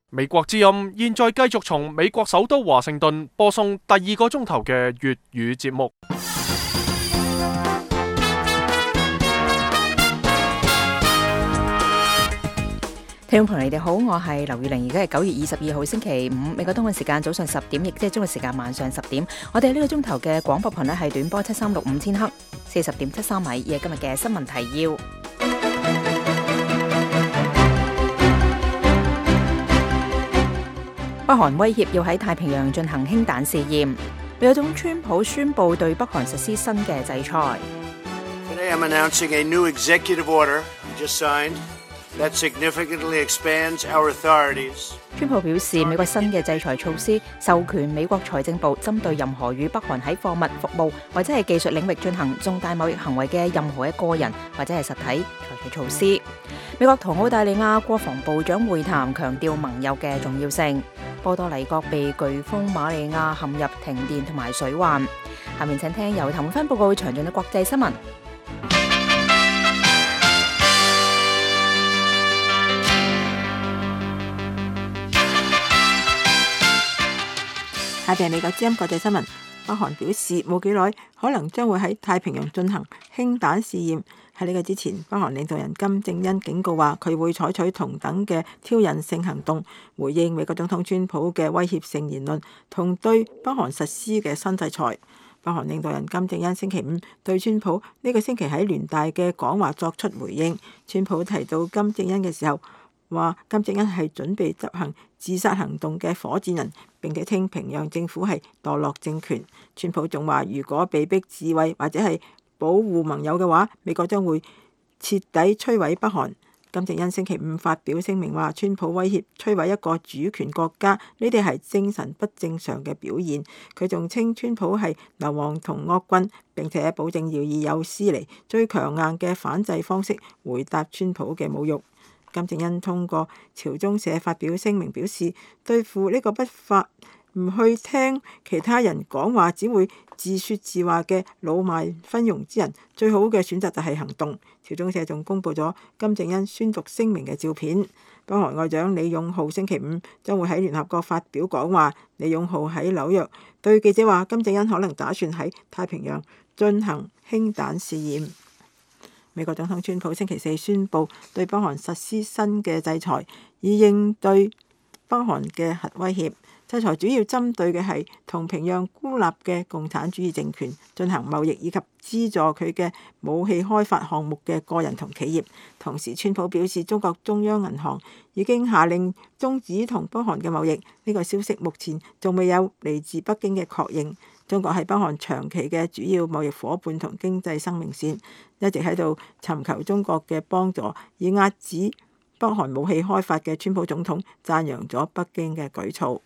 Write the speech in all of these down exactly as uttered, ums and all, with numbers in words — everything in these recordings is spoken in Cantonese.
美國之音現在繼續從美國首都華盛頓播送第二個鐘頭嘅粵語節目。 聽眾朋友，你哋好，我係劉月玲，而家係九月二十二號星期五，美國東岸時間早上十點，亦即係中國時間晚上十點。我哋呢個鐘頭嘅廣播頻率係短波七三六五千赫，四十點七三米，而係今日嘅新聞提要。北韓威脅要喺太平洋進行氫彈試驗，美國總統川普宣布對北韓實施新嘅制裁。 Today I'm announcing a new executive order we just signed that significantly expands our authorities. 川普表示，美國新嘅制裁措施授權美國財政部針對任何與北韓喺貨物、服務或者係技術領域進行重大貿易行為嘅任何一個人或者係實體採取措施。美國同澳大利亞國防部長會談，強調盟友嘅重要性。波多黎各被颶風瑪利亞陷入停電同埋水患。下面請聽由譚永芬報告詳盡嘅國際新聞。 下邊係美國之音國際新聞。北韓表示冇幾耐可能將會喺太平洋進行氫彈試驗。喺呢個之前，北韓領導人金正恩警告話佢會採取同等嘅挑釁性行動，回應美國總統川普嘅威脅性言論同對北韓實施嘅新制裁。北韓領導人金正恩星期五對川普呢個星期喺聯大嘅講話作出回應。川普提到金正恩嘅時候話，金正恩係準備執行自殺行動嘅火箭人，並且稱平壤政府係墮落政權。川普仲話，如果被逼自衛或者係保護盟友嘅話，美國將會徹底摧毀北韓。金正恩星期五發表聲明話，川普威脅摧毀一個主權國家，呢啲係精神不正常嘅表現。佢仲稱川普係流亡同惡棍，並且保證要以有史以嚟最強硬嘅反制方式回答川普嘅侮辱。金正恩通過朝中社發表聲明表示，對付呢個不發唔去聽其他人講話，只會自說自話嘅老賣昏庸之人，最好嘅選擇就係行動。朝中社仲公佈咗金正恩宣讀聲明嘅照片。北韓外長李勇浩星期五將會喺聯合國發表講話。李勇浩喺紐約對記者話，金正恩可能打算喺太平洋進行氫彈試驗。美國總統川普星期四宣布對北韓實施新嘅制裁，以應對北韓嘅核威脅。制裁主要針對嘅係同平壤孤立嘅共產主義政權進行貿易以及資助佢嘅武器開發項目嘅個人同企業。同時，川普表示中國中央銀行已經下令終止同北韓嘅貿易。呢個消息目前仲未有嚟自北京嘅確認。中國係北韓長期嘅主要貿易夥伴同經濟生命線，一直喺度尋求中國嘅幫助，以壓止北韓武器開發嘅川普總統讚揚咗北京嘅舉措。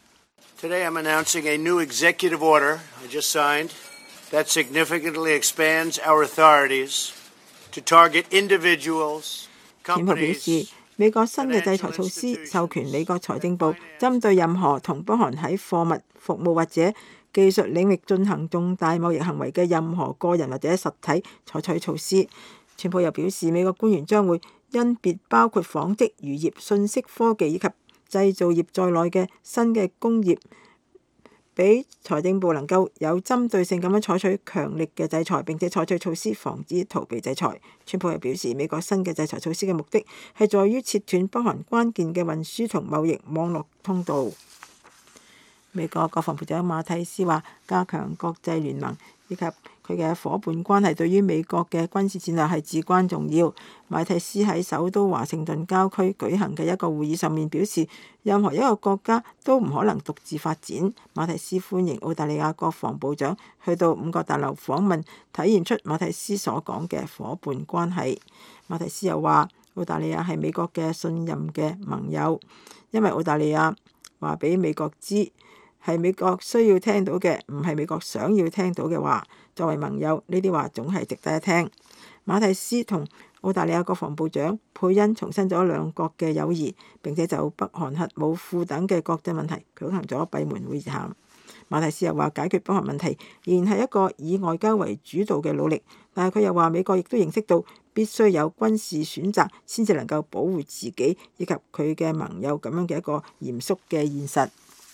Today I'm announcing a new executive order I just signed that significantly expands our authorities to target individuals, 川普表示，美國新嘅制裁措施授權美國財政部針對任何同北韓喺貨物、服務或者技術領域進行重大貿易行為嘅任何個人或者實體採取措施。川普又表示，美國官員將會甄別包括紡織、漁業、信息科技以及製造業在內嘅新嘅工業，俾財政部能夠有針對性咁樣採取強力嘅制裁，並且採取措施防止逃避制裁。川普又表示，美國新嘅制裁措施嘅目的係在於切斷北韓關鍵嘅運輸同貿易網絡通道。美國國防部長馬蒂斯話，加強國際聯盟以及佢嘅夥伴關係對於美國嘅軍事戰略係至關重要。馬蒂斯喺首都華盛頓郊區舉行嘅一個會議上面表示，任何一個國家都唔可能獨自發展。馬蒂斯歡迎澳大利亞國防部長去到五角大樓訪問，體現出馬蒂斯所講嘅夥伴關係。馬蒂斯又話，澳大利亞係美國嘅信任嘅盟友，因為澳大利亞話俾美國知係美國需要聽到嘅，唔係美國想要聽到嘅話。作為盟友，呢啲話總係值得一聽。馬蒂斯同澳大利亞國防部長佩恩重申咗兩國嘅友誼，並且就北韓核武庫等嘅國際問題舉行咗閉門會談。馬蒂斯又話，解決北韓問題仍然係一個以外交為主導嘅努力，但係佢又話美國亦都認識到必須有軍事選擇先至能夠保護自己以及佢嘅盟友咁樣嘅一個嚴肅嘅現實。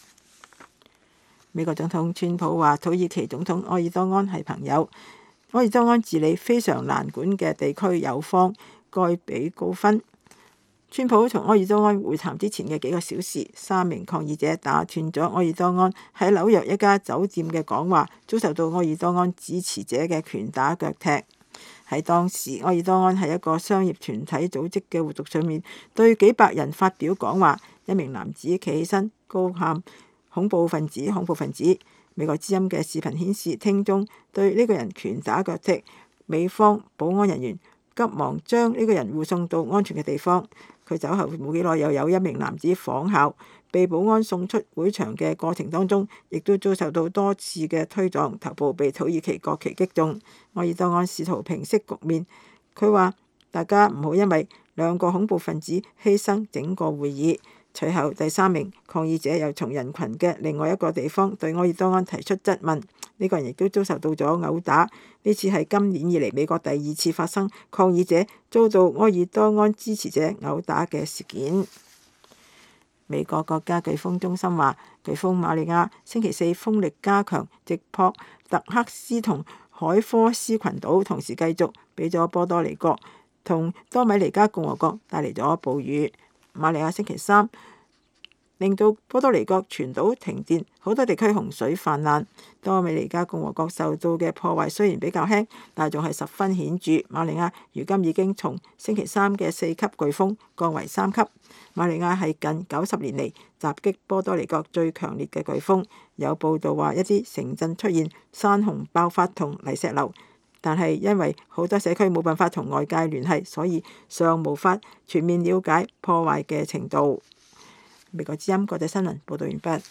美國總統川普話土耳其總統埃爾多安係朋友，埃爾多安治理非常難管嘅地區友方，該俾高分。川普同埃爾多安會談之前嘅幾個小時，三名抗議者打斷咗埃爾多安喺紐約一家酒店嘅講話，遭受到埃爾多安支持者嘅拳打腳踢。喺當時，埃爾多安喺一個商業團體組織嘅活動上面，對幾百人發表講話，一名男子企起身高喊恐怖分子，恐怖分子。美國之音嘅視頻顯示，聽眾對呢個人拳打腳踢，美方保安人員急忙將呢個人護送到安全嘅地方。佢走後冇幾耐，又有一名男子仿效，被保安送出會場嘅過程當中，亦都遭受到多次嘅推撞，頭部被土耳其國旗擊中。埃爾多安試圖平息局面，佢話大家唔好因為兩個恐怖分子犧牲整個會議。隨後，第三名抗議者又從人群嘅另外一個地方對埃爾多安提出質問，呢、這個人亦都遭受到咗毆打。呢次係今年以嚟美國第二次發生抗議者遭到埃爾多安支持者毆打嘅事件。美國國家颶風中心話，颶風瑪利亞星期四風力加強，直撲特克斯同海科斯群島，同時繼續俾咗波多黎各同多米尼加共和國帶嚟咗暴雨。瑪利亞星期三令到波多黎各全島停電，好多地區洪水泛濫。多米尼加共和國受到嘅破壞雖然比較輕，但係仲係十分顯著。瑪利亞如今已經從星期三嘅四級颶風降為三級。瑪利亞係近九十年嚟襲擊波多黎各最強烈嘅颶風。有報道話一啲城鎮出現山洪爆發同泥石流，但係因為好多社區冇辦法同外界聯繫，所以尚無法全面了解破壞嘅程度。美國之音國際新聞報道完畢。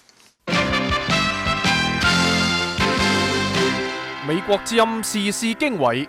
美國之音時事經緯，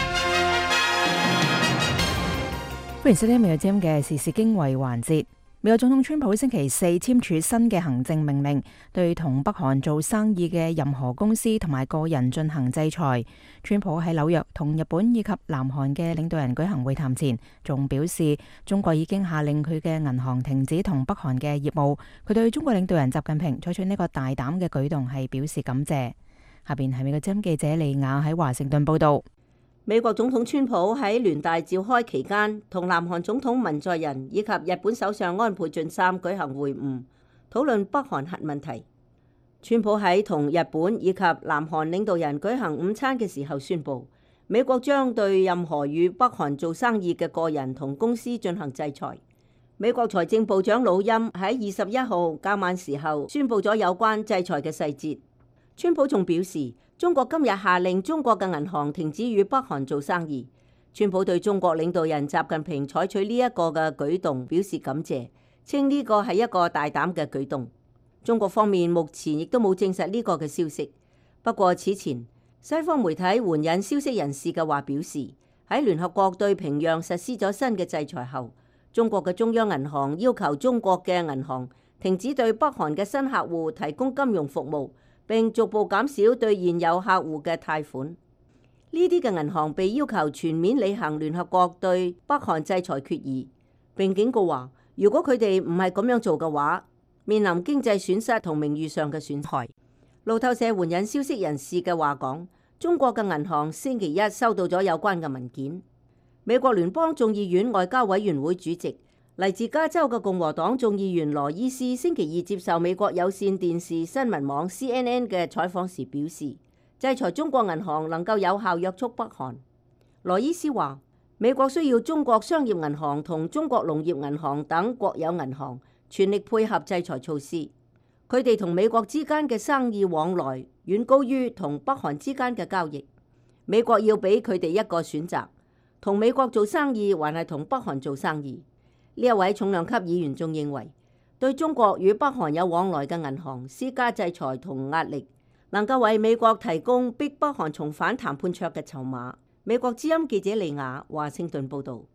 歡迎收聽美國之音嘅時事經緯環節。美國總統川普星期四簽署新嘅行政命令，對同北韓做生意嘅任何公司同埋個人進行制裁。川普喺紐約同日本以及南韓嘅領導人舉行會談前，仲表示中國已經下令佢嘅銀行停止同北韓嘅業務。佢對中國領導人習近平採取呢個大膽嘅舉動係表示感謝。下邊係美國之音記者利亞喺華盛頓報道。 美國總統川普喺聯大召開期間，同南韓總統文在寅以及日本首相安倍晉三舉行會晤，討論北韓核問題。川普喺同日本以及南韓領導人舉行午餐嘅時候宣布，美國將對任何與北韓做生意嘅個人同公司進行制裁。美國財政部長魯欽喺二十一號較晚時候宣布咗有關制裁嘅細節。川普仲表示，中國今日下令中國嘅銀行停止與北韓做生意。川普對中國領導人習近平採取呢一個嘅舉動表示感謝，稱呢個係一個大膽嘅舉動。中國方面目前亦都冇證實呢個嘅消息。不過此前西方媒體援引消息人士嘅話表示，喺聯合國對平壤實施咗新嘅制裁後，中國嘅中央銀行要求中國嘅銀行停止對北韓嘅新客戶提供金融服務，並逐步減少對現有客戶嘅貸款。呢啲嘅銀行被要求全面履行聯合國對北韓制裁決議，並警告話，如果佢哋唔係咁樣做嘅話，面臨經濟損失同名譽上嘅損害。路透社援引消息人士嘅話講，中國嘅銀行星期一收到咗有關嘅文件。美國聯邦眾議院外交委員會主席，嚟自加州嘅共和黨眾議員羅伊斯星期二接受美國有線電視新聞網 C N N 嘅採訪時表示，制裁中國銀行能夠有效約束北韓。羅伊斯話，美國需要中國商業銀行同中國農業銀行等國有銀行全力配合制裁措施。佢哋同美國之間嘅生意往來遠高於同北韓之間嘅交易。美國要俾佢哋一個選擇，同美國做生意還係同北韓做生意。呢一位重量級議員仲認為，對中國與北韓有往來嘅銀行施加制裁同壓力，能夠為美國提供逼北韓重返談判桌嘅籌碼。美國之音記者利亞華盛頓報導。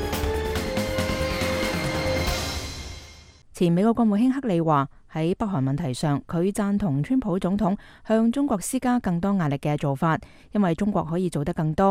前美國國務卿克里話，喺北韓問題上，佢贊同川普總統向中國施加更多壓力嘅做法，因為中國可以做得更多。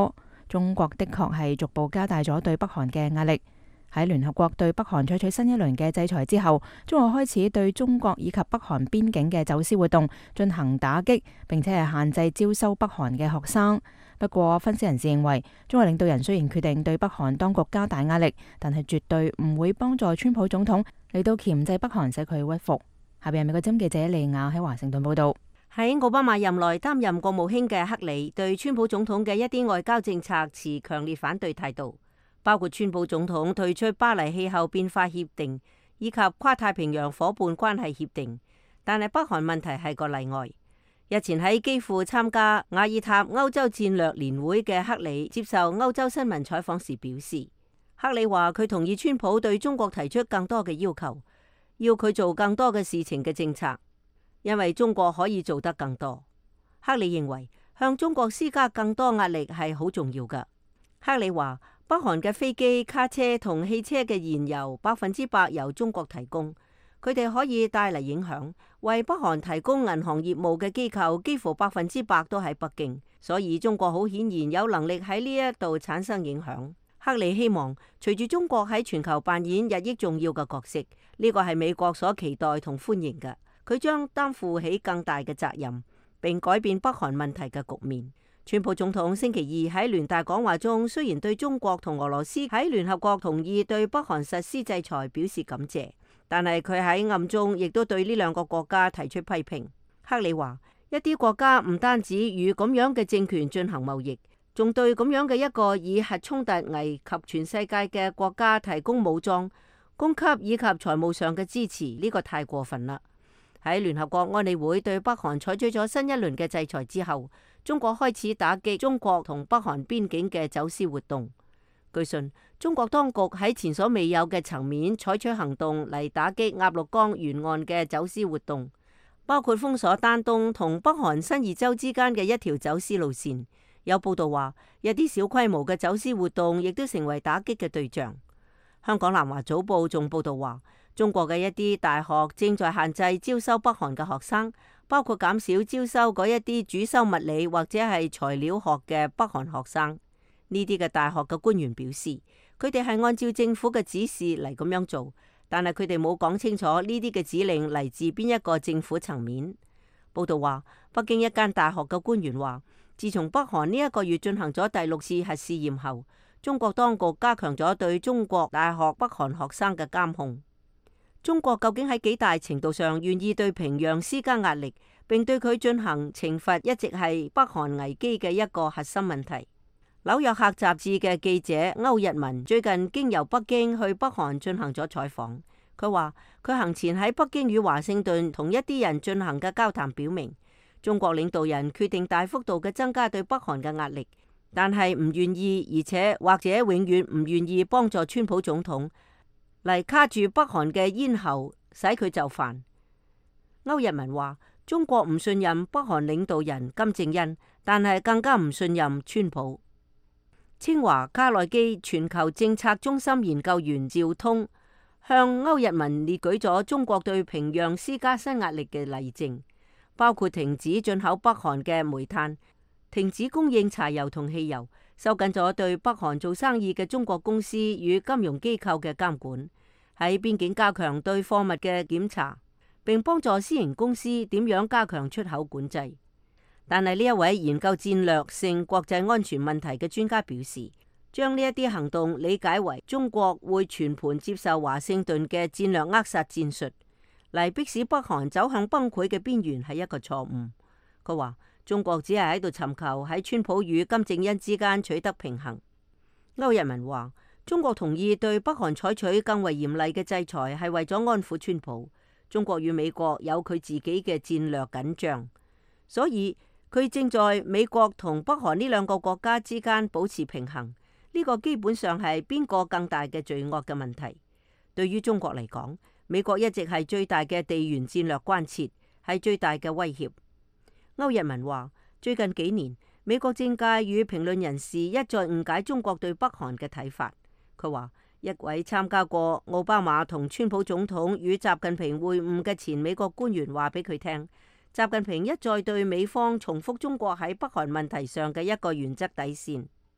中國的確係逐步加大咗對北韓嘅壓力。喺聯合國對北韓採取新一輪嘅制裁之後，中國開始對中國以及北韓邊境嘅走私活動進行打擊，並且係限制招收北韓嘅學生。不過，分析人士認為，中國領導人雖然決定對北韓當局加大壓力，但係絕對唔會幫助川普總統嚟到鉗制北韓，使佢屈服。下邊係美國之音記者利亞喺華盛頓報道。 喺奧巴馬任內擔任國務卿嘅克里對川普總統嘅一啲外交政策持強烈反對態度。包括川普總統退出巴黎氣候變化協定以及跨太平洋夥伴關係協定，但係北韓問題係個例外。日前喺基輔參加瓦爾塔歐洲戰略年會嘅克里接受歐洲新聞採訪時表示，克里話佢同意川普對中國提出更多嘅要求，要佢做更多嘅事情嘅政策，因為中國可以做得更多。克里認為向中國施加更多壓力係好重要㗎。克里話，北韓嘅飛機、卡車同汽車嘅燃油百分之百由中國提供，佢哋可以帶嚟影響。為北韓提供銀行業務嘅機構幾乎百分之百都喺北京，所以中國好顯然有能力喺呢一度產生影響。克里希望隨住中國喺全球扮演日益重要嘅角色，呢個係美國所期待同歡迎嘅。佢將擔負起更大嘅責任，並改變北韓問題嘅局面。川普總統星期二喺聯大講話中，雖然對中國同俄羅斯喺聯合國同意對北韓實施制裁表示感謝，但係佢喺暗中亦都對呢兩個國家提出批評。克里話，一啲國家唔單止與咁樣嘅政權進行貿易，仲對咁樣嘅一個以核衝突危及全世界嘅國家提供武裝、供給以及財務上嘅支持，呢個太過分啦。喺聯合國安理會對北韓採取咗新一輪嘅制裁之後，中國開始打擊中國同北韓邊境嘅走私活動。據信，中國當局喺前所未有嘅層面採取行動嚟打擊鴨綠江沿岸嘅走私活動，包括封鎖丹東同北韓新義州之間嘅一條走私路線。有報道話，一啲小規模嘅走私活動亦都成為打擊嘅對象。香港南華早報仲報道話，中國嘅一啲大學正在限制招收北韓嘅學生，包括減少招收嗰一啲主修物理或者係材料學嘅北韓學生。呢啲嘅大學嘅官員表示，佢哋係按照政府嘅指示嚟咁樣做，但係佢哋冇講清楚呢啲嘅指令嚟自邊一個政府層面。報道話，北京一間大學嘅官員話，自從北韓呢一個月進行咗第六次核試驗後，中國當局加強咗對中國大學北韓學生嘅監控。中國究竟喺幾大程度上願意對平壤施加壓力，並對佢進行懲罰，一直係北韓危機嘅一個核心問題。紐約客雜誌嘅記者歐日文最近經由北京去北韓進行咗採訪，佢話佢行前喺北京與華盛頓同一啲人進行嘅交談表明，中國領導人決定大幅度嘅增加對北韓嘅壓力，但係唔願意，而且或者永遠唔願意幫助川普總統嚟卡住北韓嘅咽喉，使佢就範。歐日文話，中國唔信任北韓領導人金正恩，但係更加唔信任川普。清華卡內基全球政策中心研究員趙通向歐日文列舉咗中國對平壤施加新壓力嘅例證，包括停止進口北韓嘅煤炭、停止供應柴油同汽油、收緊咗對北韓做生意嘅中國公司與金融機構嘅監管，喺邊境加強對貨物嘅檢查，並幫助私營公司點樣加強出口管制。但係呢一位研究戰略性國際安全問題嘅專家表示，將呢一啲行動理解為中國會全盤接受華盛頓嘅戰略扼殺戰術，嚟迫使北韓走向崩潰嘅邊緣係一個錯誤。佢話中國只係喺度尋求喺川普與金正恩之間取得平衡。歐日文話，中國同意對北韓採取更為嚴厲嘅制裁，係為咗安撫川普。中國與美國有佢自己嘅戰略緊張，所以佢正在美國同北韓呢兩個國家之間保持平衡。呢個基本上係邊個更大嘅罪惡嘅問題。對於中國嚟講，美國一直係最大嘅地緣戰略關切，係最大嘅威脅。歐日文話，最近幾年，美國政界與評論人士一再誤解中國對北韓嘅睇法。佢話，一位參加過奧巴馬同川普總統與習近平會晤嘅前美國官員話俾佢聽，習近平一再對美方重複中國喺北韓問題上嘅一個原則底線。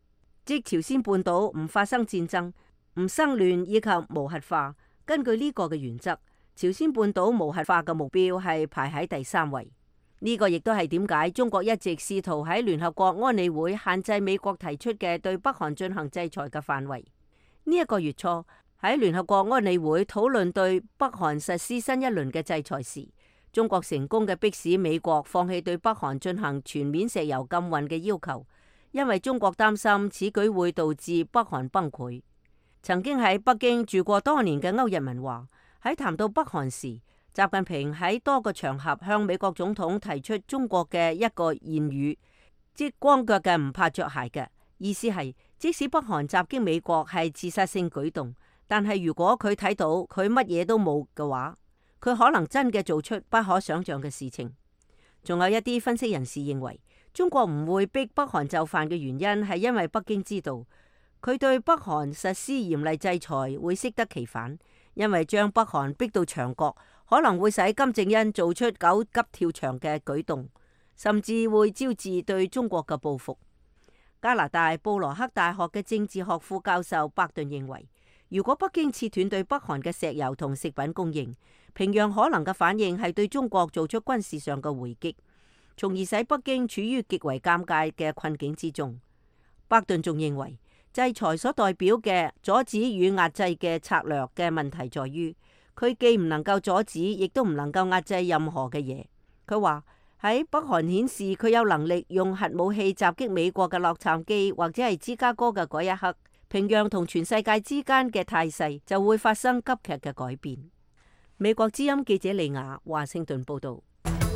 即朝鮮半島唔發生戰爭、唔生亂以及無核化。根據呢個嘅原則，朝鮮半島無核化嘅目標係排喺第三位。呢個亦都係點解中國一直試圖喺聯合國安理會限制美國提出嘅對北韓進行制裁嘅範圍。呢一個月初喺聯合國安理會討論對北韓實施新一輪嘅制裁時，中國成功嘅迫使美國放棄對北韓進行全面石油禁運嘅要求，因為中國擔心此舉會導致北韓崩潰。曾經喺北京住過多年嘅歐日文話，喺談到北韓時，習近平喺多個場合向美國總統提出中國嘅一個諺語，即光腳嘅唔怕着鞋嘅意思係，即使北韓襲擊美國係自殺性舉動，但係如果佢睇到佢乜嘢都冇嘅話，佢可能真嘅做出不可想象嘅事情。仲有一啲分析人士認為，中國唔會逼北韓就範嘅原因係因為北京知道佢對北韓實施嚴厲制裁會適得其反，因為將北韓逼到牆角，可能會使金正恩做出狗急跳牆嘅舉動，甚至會招致對中國嘅報復。加拿大布羅克大學嘅政治學副教授伯頓認為，如果北京切斷對北韓嘅石油同食品供應，平壤可能嘅反應係對中國做出軍事上嘅回擊，從而使北京處於極為尷尬嘅困境之中。伯頓仲認為，制裁所代表嘅阻止與壓制嘅策略嘅問題在於，佢既唔能夠阻止，亦都唔能夠壓制任何嘅嘢。佢話喺北韓顯示佢有能力用核武器襲擊美國嘅洛杉磯或者係芝加哥嘅嗰一刻，平壤同全世界之間嘅態勢就會發生急劇嘅改變。美國之音記者利亞華盛頓報道。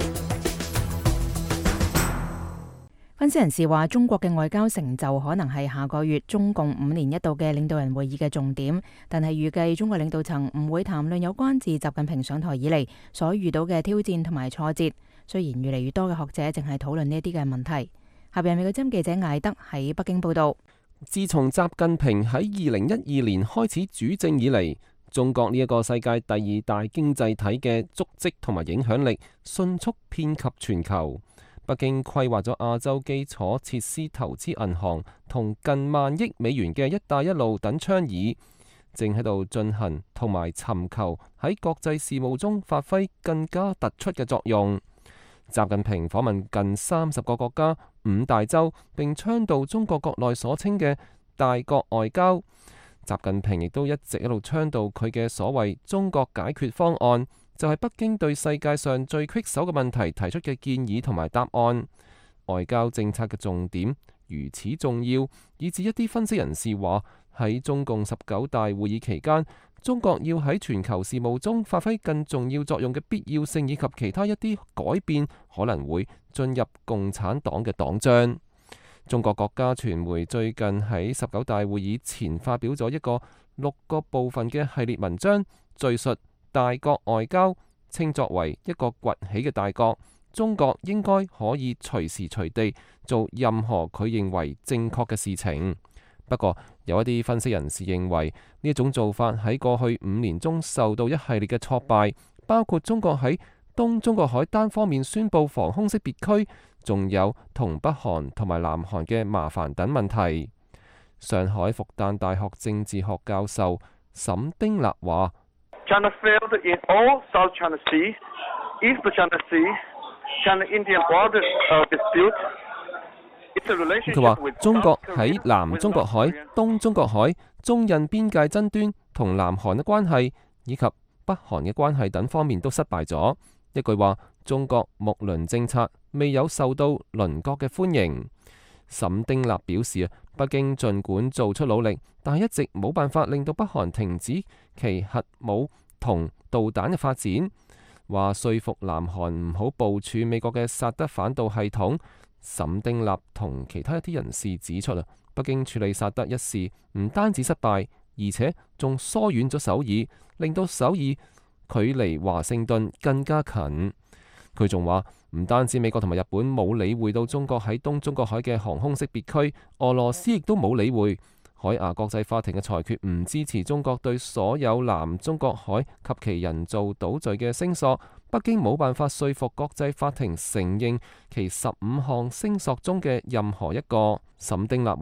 分析人士話，中國嘅外交成就可能係下個月中共五年一度嘅領導人會議嘅重點，但係預計中國領導層唔會談論有關自習近平上台以嚟所遇到嘅挑戰同埋挫折。雖然越嚟越多嘅學者淨係討論呢一啲嘅問題。下邊美國之音記者艾德喺北京報道。 自從習近平喺二零一二年開始主政以嚟，中國呢一個世界第二大經濟體嘅足跡同埋影響力迅速遍及全球。北京規劃咗亞洲基礎設施投資銀行同近萬億美元嘅「一帶一路」等倡議，正喺度進行同埋尋求喺國際事務中發揮更加突出嘅作用。習近平訪問近三十個國家、五大洲，並倡導中國國內所稱嘅大國外交。習近平亦都一直一路倡導佢嘅所謂中國解決方案，就係北京對世界上最棘手嘅問題提出嘅建議同埋答案。外交政策嘅重點如此重要，以至一啲分析人士話，喺中共十九大會議期間，中國要喺全球事務中發揮更重要作用嘅必要性，以及其他一啲改變可能會進入共產黨嘅黨章。中國國家傳媒最近喺十九大會議前發表咗一個六個部分嘅系列文章，敘述大國外交，稱作為一個崛起嘅大國，中國應該可以隨時隨地做任何佢認為正確嘅事情。不過，有一啲分析人士認為呢一種做法喺過去五年中受到一系列嘅挫敗，包括中國喺東中國海單方面宣布防空識別區，仲有同北韓同埋南韓嘅麻煩等問題。上海復旦大學政治學教授沈丁立話：China failed in all South China Sea, East China Sea, China-Indian border dispute。佢話中國喺南中國海、東中國海、中印邊界爭端同南韓嘅關係以及北韓嘅關係等方面都失敗咗。一句話，中國睦鄰政策未有受到鄰國嘅歡迎。沈丁立表示啊，北京盡管做出努力，但係一直冇辦法令到北韓停止其核武同導彈嘅發展。話說服南韓唔好部署美國嘅薩德反導系統。沈丁立同其他一啲人士指出啊，北京處理薩德一事唔單止失敗，而且仲疏遠咗首爾，令到首爾距離華盛頓更加近。佢仲話唔單止美國同埋日本冇理會到中國喺東中國海嘅航空識別區，俄羅斯亦都冇理會。海牙國際法庭嘅裁決唔支持中國對所有南中國海及其人造島嶼嘅聲索。北京冇辦法說服國際法庭承認其十五項聲索中嘅任何一個。沈丁立話，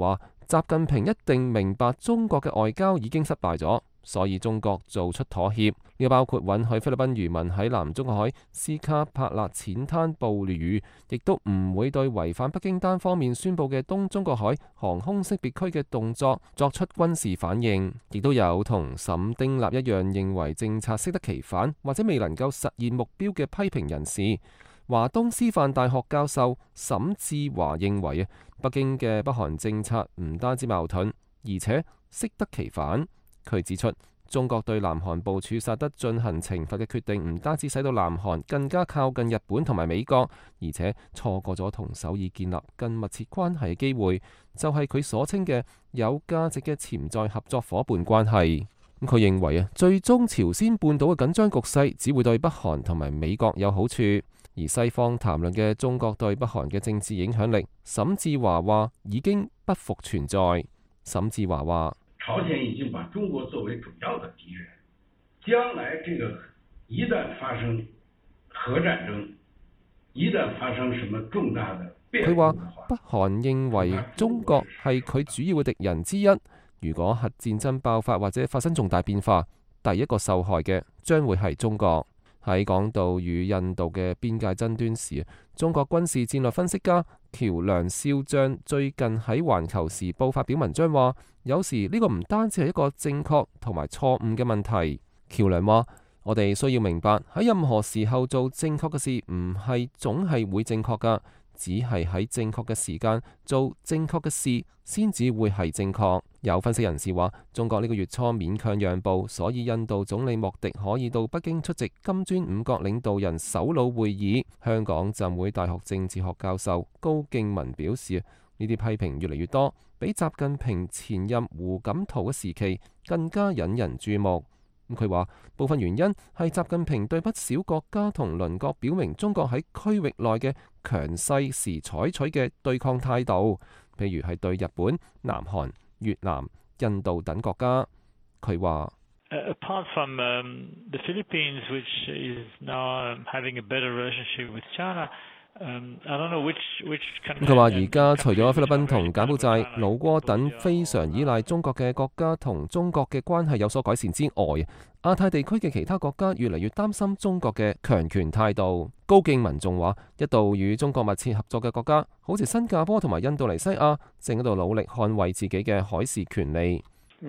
習近平一定明白中國嘅外交已經失敗咗，所以中國做出妥協，呢個包括允許菲律賓漁民喺南中國海斯卡帕勒淺灘捕魚，亦都唔會對違反北京單方面宣布嘅東中國海航空識別區嘅動作作出軍事反應。亦都有同沈丁立一樣認為政策適得其反或者未能夠實現目標嘅批評人士。華東師範大學教授沈志華認為啊，北京嘅北韓政策唔單止矛盾，而且適得其反。佢指出，中國對南韓部署薩德進行懲罰嘅決定，唔單止使到南韓更加靠近日本同埋美國，而且錯過咗同首爾建立更密切關係嘅機會，就係佢所稱嘅有價值嘅潛在合作伙伴關係。咁佢認為啊，最終朝鮮半島嘅緊張局勢只會對北韓同埋美國有好處。而西方談論嘅中國對北韓嘅政治影響力，沈志華話已經不復存在。沈志華話： 朝鮮已經把中國作為主要的敵人，將來這個一旦發生核戰爭，一旦發生什麼重大的變故，佢話北韓認為中國係佢主要嘅敵人之一。如果核戰爭爆發或者發生重大變化，第一個受害嘅將會係中國。喺講到與印度嘅邊界爭端時，中國軍事戰略分析家喬梁少將最近喺《環球時報》發表文章話，有時呢個唔單止係一個正確同埋錯誤嘅問題。喬梁話：我哋需要明白喺任何時候做正確嘅事，唔係總係會正確噶，只係喺正確嘅時間做正確嘅事，先至會係正確。有分析人士話，中國呢個月初勉強讓步，所以印度總理莫迪可以到北京出席金磚五國領導人首腦會議。香港浸會大學政治學教授高敬文表示，呢啲批評越嚟越多，比習近平前任胡錦濤嘅時期更加引人注目。佢話部分原因係習近平對不少國家同鄰國表明中國喺區域內嘅強勢時採取嘅對抗態度，譬如係對日本、南韓、越南、印度等國家。佢話 ：Apart from the Philippines, which is now having a better relationship with China. 佢話而家除咗菲律賓同柬埔寨、老撾等非常依賴中國嘅國家同中國嘅關係有所改善之外，亞太地區嘅其他國家越嚟越擔心中國嘅強權態度。高敬文仲話，一度與中國密切合作嘅國家，好似新加坡同埋印度尼西亞，正喺度努力捍衛自己嘅海事權利。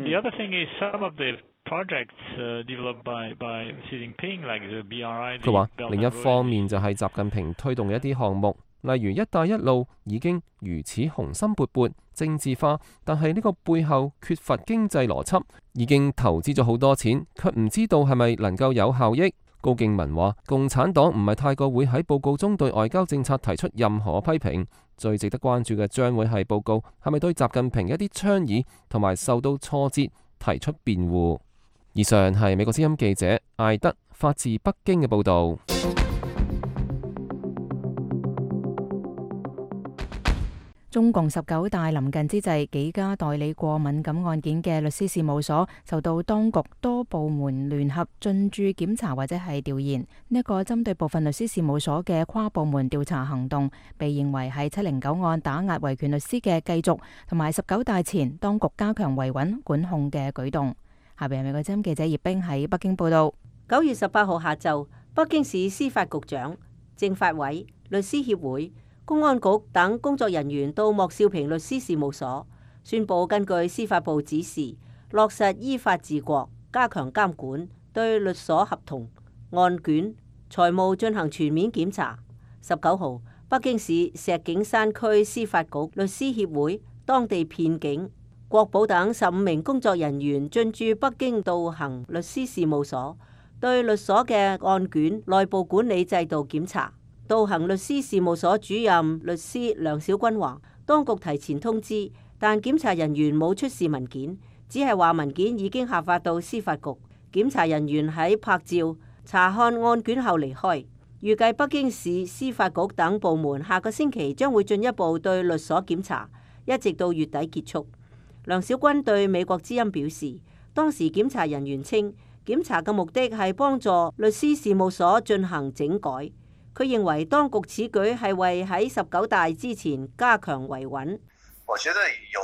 佢話另一方面就係習近平推動嘅一啲項目，例如一帶一路已經如此雄心勃勃、政治化，但係呢個背後缺乏經濟邏輯，已經投資咗好多錢，卻唔知道係咪能夠有效益。高敬文話，共產黨唔係太過會喺報告中對外交政策提出任何批評，最值得關注嘅將會係報告係咪對習近平一啲倡議同埋受到挫折提出辯護。以上係美國之音記者艾德發自北京嘅報導。 中共十九大臨近之際，幾家代理過敏感案件嘅律師事務所受到當局多部門聯合進駐檢查或者係調研。呢一個針對部分律師事務所嘅跨部門調查行動，被認為係七零九案打壓維權律師嘅繼續，同埋十九大前當局加強維穩管控嘅舉動。下邊係美國之音記者葉冰喺北京報道。 九月十八號下晝，北京市司法局長、政法委、律師協會、公安局等工作人員到莫少平律師事務所，宣布根據司法部指示，落實依法治國，加強監管，對律所合同、案卷、財務進行全面檢查。十九號，北京市石景山區司法局律師協會、當地片警、國保等十五名工作人員進駐北京道行律師事務所，對律所嘅案卷內部管理制度檢查。道行律師事務所主任律師梁小軍話，當局提前通知，但檢查人員冇出示文件，只係話文件已經下發到司法局。檢查人員喺拍照、查看案卷後離開。預計北京市司法局等部門下個星期將會進一步對律所檢查，一直到月底結束。梁小軍對美國之音表示，當時檢查人員稱，檢查嘅目的係幫助律師事務所進行整改。佢認為當局此舉係為喺十九大之前加強維穩。 我覺得有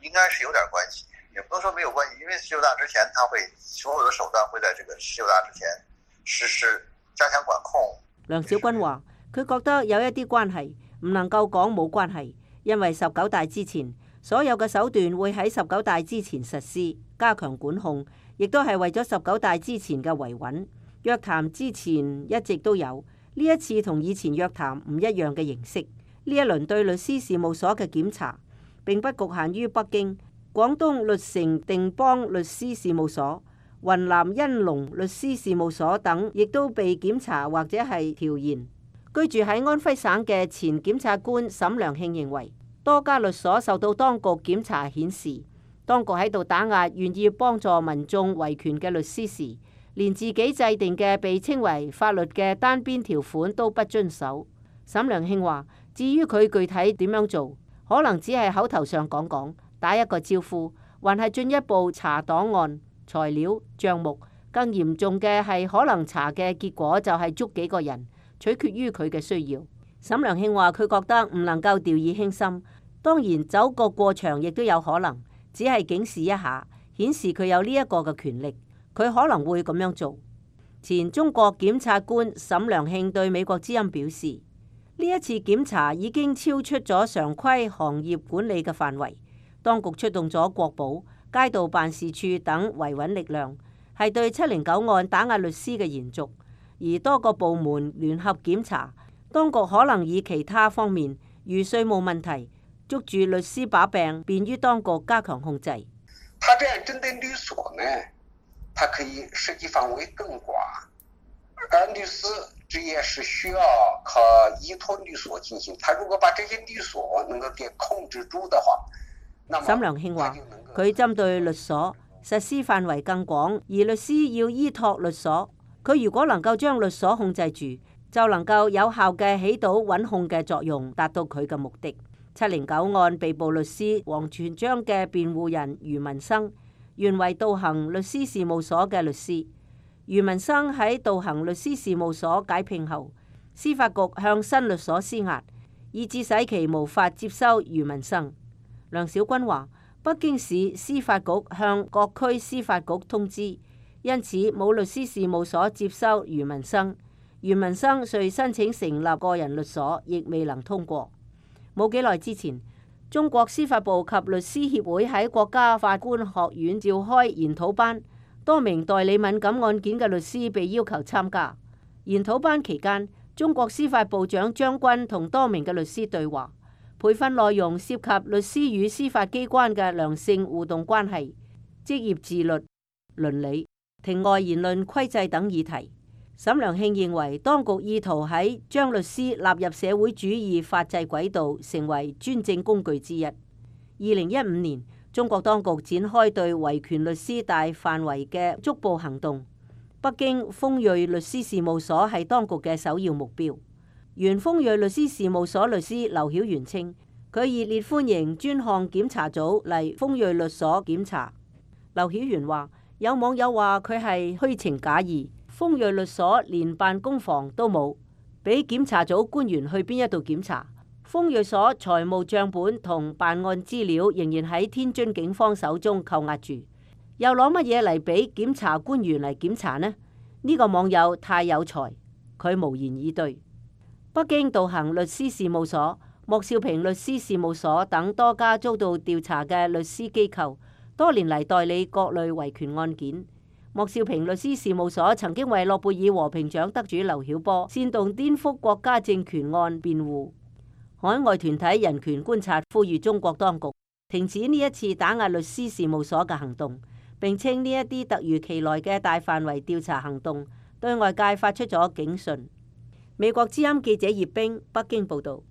應該是有點關係，也不能說沒有關係，因為十九大之前，他會所有的手段會在這個十九大之前實施加強管控。 梁小軍話：佢覺得有一啲關係，唔能夠講冇關係，因為十九大之前所有嘅手段會喺十九大之前實施，加強管控，亦都係為咗十九大之前嘅維穩。約談之前一直都有，呢一次同以前約談唔一樣嘅形式。呢一輪對律師事務所嘅檢查並不局限於北京，廣東律城定邦律師事務所、雲南恩隆律師事務所等，亦都被檢查或者係調研。居住喺安徽省嘅前檢察官沈良慶認為，多家律所受到當局檢查顯示，當局喺度打壓願意幫助民眾維權嘅律師時，連自己制定嘅被稱為法律嘅單邊條款都不遵守。沈良慶話：至於佢具體點樣做，可能只係口頭上講講，打一個招呼，還係進一步查檔案、材料、帳目。更嚴重嘅係可能查嘅結果就係捉幾個人，取決於佢嘅需要。沈良慶話：佢覺得唔能夠掉以輕心，當然走個過場亦都有可能，只係警示一下，顯示佢有呢一個嘅權力，佢可能會咁樣做。前中國檢察官沈良慶對美國之音表示：呢一次檢查已經超出咗常規行業管理嘅範圍，當局出動咗國保、街道辦事處等維穩力量，係對七零九案打壓律師嘅延續。而多個部門聯合檢查，當局可能以其他方面，如稅務問題，捉住律師把柄，便於當局加強控制。 他這樣針對律所呢，他可以涉及範圍更廣，而律師職業是需要靠依託律所進行。他如果把這些律所能夠給控制住的話，那麼沈良慶話：佢針對律所實施範圍更廣，而律師要依託律所。佢如果能夠將律所控制住，就能夠有效嘅起到穩控嘅作用，達到佢嘅目的。七零九案被捕律師王全璋嘅辯護人余文生，原為道行律師事務所嘅律師。余文生喺道行律師事務所解聘後，司法局向新律所施壓，以致使其無法接收余文生。梁小軍話：北京市司法局向各區司法局通知，因此冇律師事務所接收余文生。余文生遂申請成立個人律所，亦未能通過。冇幾耐之前，中國司法部及律師協會喺國家法官學院召開研討班，多名代理敏感案件嘅律師被要求參加。研討班期間，中國司法部長張軍同多名嘅律師對話，培訓內容涉及律師與司法機關嘅良性互動關係、職業自律、倫理、庭外言論規制等議題。沈良慶認為，當局意圖喺將律師納入社會主義法制軌道，成為專政工具之一。二零一五年，中國當局展開對維權律師大範圍嘅捉捕行動。北京豐銳律師事務所係當局嘅首要目標。原豐銳律師事務所律師劉曉元稱，佢熱烈歡迎專項檢查組嚟豐銳律所檢查。劉曉元話：有網友話佢係虛情假意。豐銳律所連辦公房都冇，俾檢查組官員去邊一度檢查？豐銳所財務賬本同辦案資料仍然喺天津警方手中扣押住，又攞乜嘢嚟俾檢查官員嚟檢查呢？呢個網友太有才，佢無言以對。北京道行律師事務所、莫少平律師事務所等多家遭到調查嘅律師機構，多年嚟代理各類維權案件。莫少平律師事務所曾經為諾貝爾和平獎得主劉曉波煽動顛覆國家政權案辯護。海外團體人權觀察呼籲中國當局停止呢一次打壓律師事務所嘅行動，並稱呢一啲突如其來嘅大範圍調查行動對外界發出咗警訊。美國之音記者葉冰北京報道。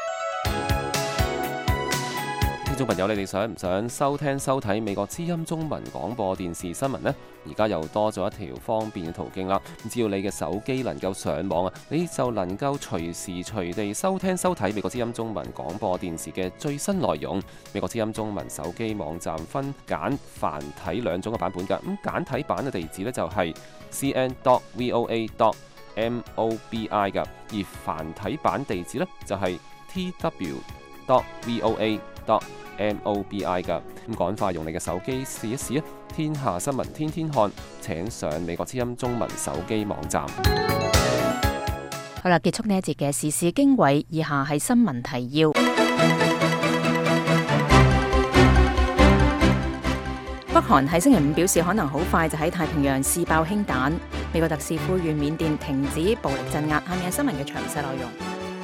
聽眾朋友，你哋想唔想收聽收睇美國之音中文廣播電視新聞呢？而家又多咗一條方便嘅途徑啦！只要你嘅手機能夠上網啊，你就能夠隨時隨地收聽收睇美國之音中文廣播電視嘅最新內容。美國之音中文手機網站分簡繁體兩種嘅版本噶，咁簡體版嘅地址呢，就係 c n dot v o a dot m o b i 噶，而繁體版地址呢，就係 t w dot v o a dot mobi 㗎。咁趕快用你嘅手機試一試啊！天下新聞天天看，請上美國之音中文手機網站。 好啦，結束呢一節嘅時事經緯，以下係新聞提要。北韓喺星期五表示，可能好快就喺太平洋試爆氫彈。美國特使呼籲緬甸停止暴力鎮壓。下面係新聞嘅詳細內容。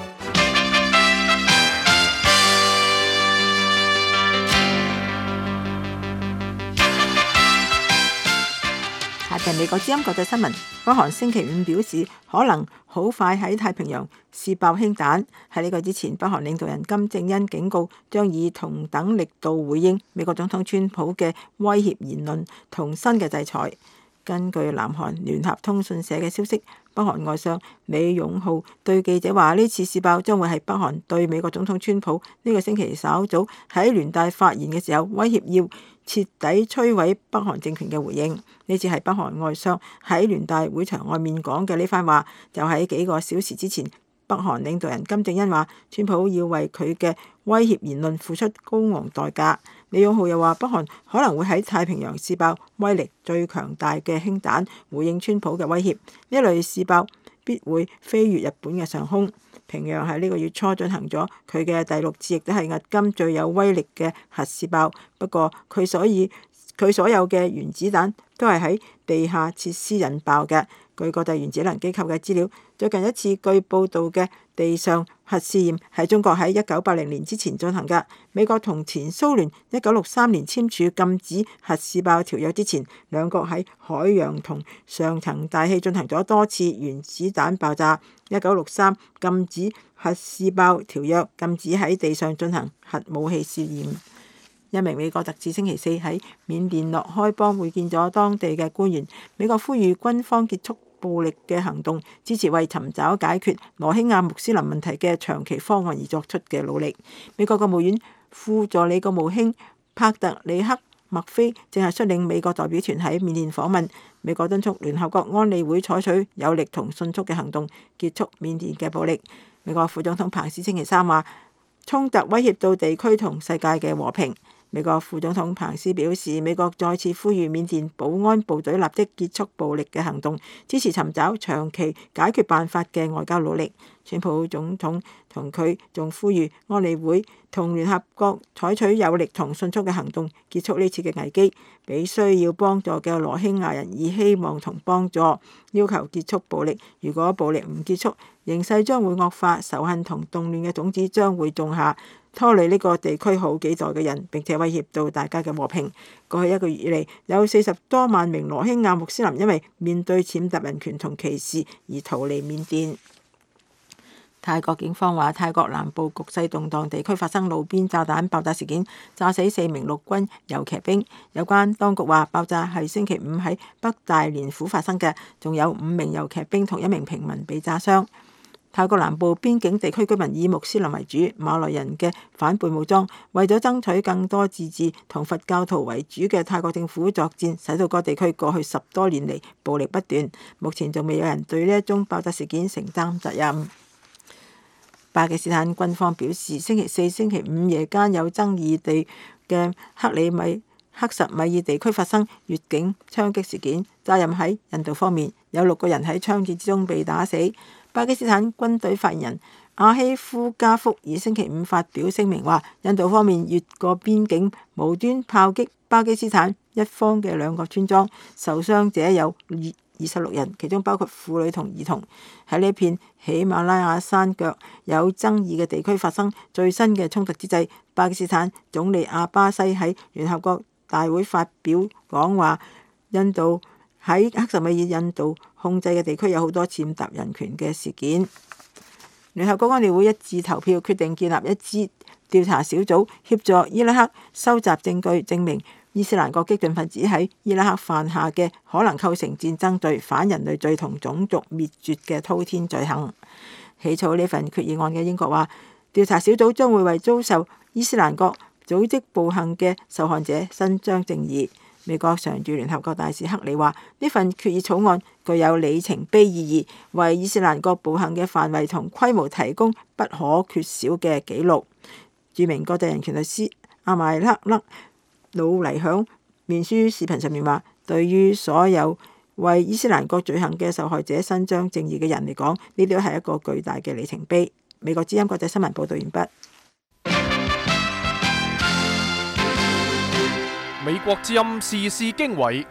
下邊美國之音國際新聞，北韓星期五表示可能好快喺太平洋試爆氫彈。喺呢個之前，北韓領導人金正恩警告將以同等力度回應美國總統川普嘅威脅言論同新嘅制裁。根據南韓聯合通訊社嘅消息，北韓外相李勇浩對記者話：呢次試爆將會係北韓對美國總統川普呢個星期稍早喺聯大發言嘅時候威脅要徹底摧毀北韓政權嘅回應。呢次係北韓外相喺聯大會場外面講嘅呢番話，就喺幾個小時之前，北韓領導人金正恩話川普要為佢嘅威脅言論付出高昂代價。李勇浩又話北韓可能會喺太平洋試爆威力最強大嘅氫彈，回應川普嘅威脅。呢一類試爆必會飛越日本嘅上空。平壤喺呢個月初進行咗佢嘅第六次，亦都係迄今最有威力嘅核試爆。不過佢所以佢所有嘅原子彈都係喺地下設施引爆嘅。據國際原子能機構嘅資料，最近一次據報道嘅地上核試驗係中國喺一九八零年之前進行嘅。美國同前蘇聯一九六三年簽署禁止核試爆條約之前，兩國喺海洋同上層大氣進行咗多次原子彈爆炸。一九六三禁止核試爆條約禁止喺地上進行核武器試驗。一名美國特使星期四喺緬甸諾開邦會見咗當地嘅官員。美國呼籲軍方結束暴力嘅行動，支持為尋找解決羅興亞穆斯林問題嘅長期方案而作出嘅努力。美國國務院副助理國務卿帕特里克麥菲正係率領美國代表團喺緬甸訪問。美國敦促聯合國安理會採取有力同迅速嘅行動，結束緬甸嘅暴力。美國副總統彭斯星期三話，衝突威脅到地區同世界嘅和平。美國副總統彭斯表示，美國再次呼籲緬甸保安部隊立即結束暴力嘅行動，支持尋找長期解決辦法嘅外交努力。川普總統同佢仲呼籲安理會同聯合國採取有力同迅速嘅行動，結束呢次嘅危機，俾需要幫助嘅羅興亞人以希望同幫助，要求結束暴力。如果暴力唔結束，形勢將會惡化，仇恨同動亂嘅種子將會種下，拖累呢個地區好幾代嘅人，並且威脅到大家嘅和平。過去一個月以嚟，有四十多萬名羅興亞穆斯林因為面對踐踏人權同歧視而逃離緬甸。泰國警方話，泰國南部局勢動盪地區發生路邊炸彈爆炸事件，炸死四名陸軍游騎兵。有關當局話，爆炸係星期五喺北大連府發生嘅，仲有五名游騎兵同一名平民被炸傷。泰國南部邊境地區居民以穆斯林為主，馬來人嘅反叛武裝為咗爭取更多自治同佛教徒為主嘅泰國政府作戰，使到各地區過去十多年嚟暴力不斷。目前仲未有人對呢一宗爆炸事件承擔責任。巴基斯坦軍方表示，星期四、星期五夜間有爭議地嘅克里米克什米爾地區發生越境槍擊事件，責任喺印度方面，有六個人喺槍戰之中被打死。巴基斯坦軍隊發言人阿希夫加福以星期五發表聲明話，印度方面越過邊境無端炮擊巴基斯坦一方嘅兩個村莊，受傷者有二十六人，其中包括婦女同兒童。喺呢片喜馬拉雅山腳有爭議嘅地區發生最新嘅衝突之際，巴基斯坦總理阿巴西喺聯合國大會發表講話，印度喺克什米爾印度控制嘅地區有好多踐踏人權嘅事件。聯合國安理會一致投票決定建立一支調查小組，協助伊拉克收集證據，證明伊斯蘭國激進分子喺伊拉克犯下嘅可能構成戰爭罪、反人類罪同種族滅絕嘅滔天罪行。起草呢份決議案嘅英國話，調查小組將會為遭受伊斯蘭國組織暴行嘅受害者伸張正義。美國常駐聯合國大使克里話，呢份決議草案具有里程碑意義，為伊斯蘭國暴行嘅範圍同規模提供不可缺少嘅記錄。 著名國際人權律師阿邁克勒魯尼響面書視頻上面話，對於所有為伊斯蘭國罪行嘅受害者伸張正義嘅人嚟講，呢啲係一個巨大嘅里程碑。美國之音國際新聞報道完畢。 美國之音時事經緯，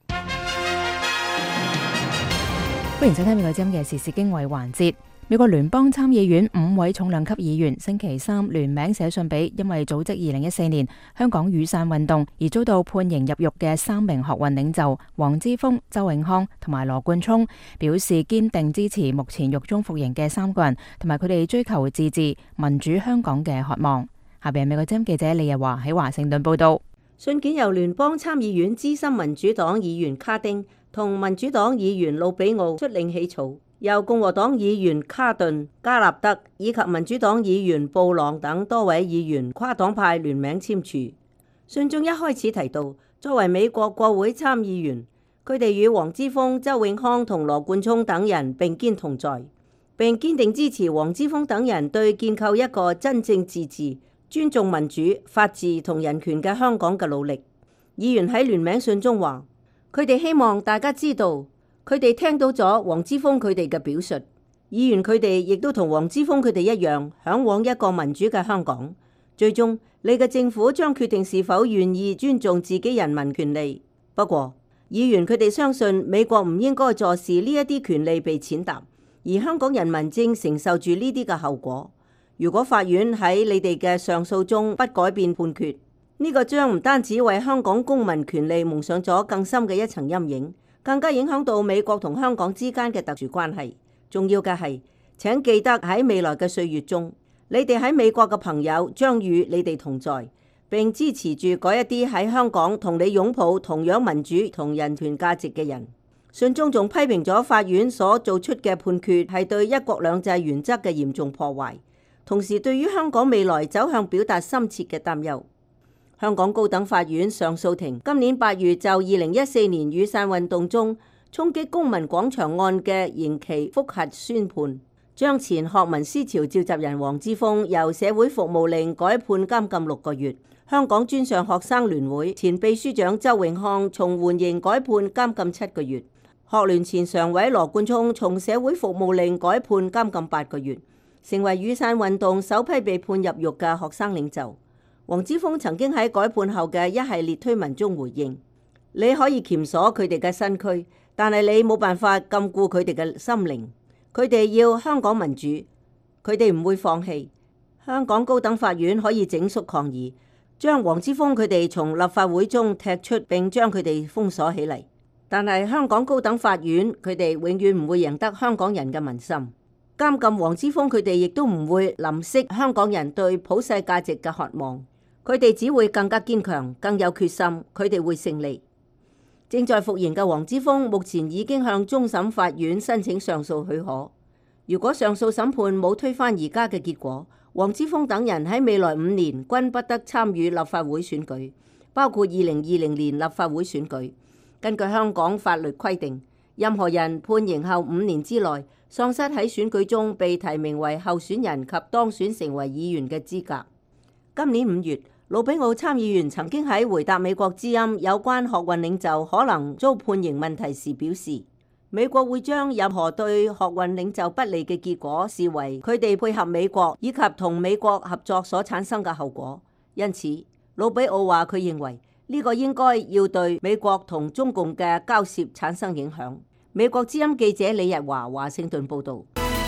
歡迎收聽美國之音嘅時事經緯環節。美國聯邦參議院五位重量級議員星期三聯名寫信俾因為組織二零一四年香港雨傘運動而遭到判刑入獄嘅三名學運領袖黃之鋒、周永康同埋羅冠聰，表示堅定支持目前獄中服刑嘅三個人同埋佢哋追求自治民主香港嘅渴望。下邊美國之音記者李日華喺華盛頓報道。 信件由聯邦參議院資深民主黨議員卡丁同民主黨議員魯比奧率領起草，由共和黨議員卡頓、加納德以及民主黨議員布朗等多位議員跨黨派聯名簽署。信中一開始提到，作為美國國會參議員，佢哋與黃之鋒、周永康同羅冠聰等人並肩同在，並堅定支持黃之鋒等人對建構一個真正自治、尊重民主、法治同人權嘅香港嘅努力。議員喺聯名信中話，佢哋希望大家知道，佢哋聽到咗黃之鋒佢哋嘅表述。議員佢哋亦都同黃之鋒佢哋一樣，嚮往一個民主嘅香港。最終，你嘅政府將決定是否願意尊重自己人民權利。不過，議員佢哋相信美國唔應該坐視呢一啲權利被踐踏，而香港人民正承受住呢啲嘅後果。如果法院喺你哋嘅上訴中不改變判決，呢個將唔單止為香港公民權利蒙上咗更深嘅一層陰影，更加影響到美國同香港之間嘅特殊關係。重要嘅係，請記得喺未來嘅歲月中，你哋喺美國嘅朋友將與你哋同在，並支持住嗰一啲喺香港同你擁抱同樣民主同人權價值嘅人。信中仲批評咗法院所做出嘅判決係對一國兩制原則嘅嚴重破壞，同時對於香港未來走向表達深切嘅擔憂。香港高等法院上訴庭今年八月就二零一四年雨傘運動中衝擊公民廣場案嘅刑期覆核宣判，將前學民思潮召集人黃之鋒由社會服務令改判監禁六個月，香港專上學生聯會前秘書長周永康從緩刑改判監禁七個月，學聯前常委羅冠聰從社會服務令改判監禁八個月，成為雨傘運動首批被判入獄嘅學生領袖。黃之鋒曾經喺改判後嘅一系列推文中回應：你可以鉗鎖佢哋嘅身軀，但係你冇辦法禁錮佢哋嘅心靈。佢哋要香港民主，佢哋唔會放棄。香港高等法院可以整肅抗議，將黃之鋒佢哋從立法會中踢出，並將佢哋封鎖起嚟。但係香港高等法院佢哋永遠唔會贏得香港人嘅民心。監禁黃之鋒佢哋亦都唔會淋熄香港人對普世價值嘅渴望。佢哋只會更加堅強，更有決心。佢哋會勝利。正在服刑嘅黃之鋒目前已經向終審法院申請上訴許可。如果上訴審判冇推翻而家嘅結果，黃之鋒等人喺未來五年均不得參與立法會選舉，包括二零二零年立法會選舉。根據香港法律規定，任何人判刑後五年之內喪失喺選舉中被提名為候選人及當選成為議員嘅資格。今年五月，魯比奧參議員曾經喺回答美國之音有關學運領袖可能遭判刑問題時表示，美國會將任何對學運領袖不利嘅結果視為佢哋配合美國以及同美國合作所產生嘅後果。因此，魯比奧話佢認為呢個應該要對美國同中共嘅交涉產生影響。美國之音記者李日華華盛頓報導。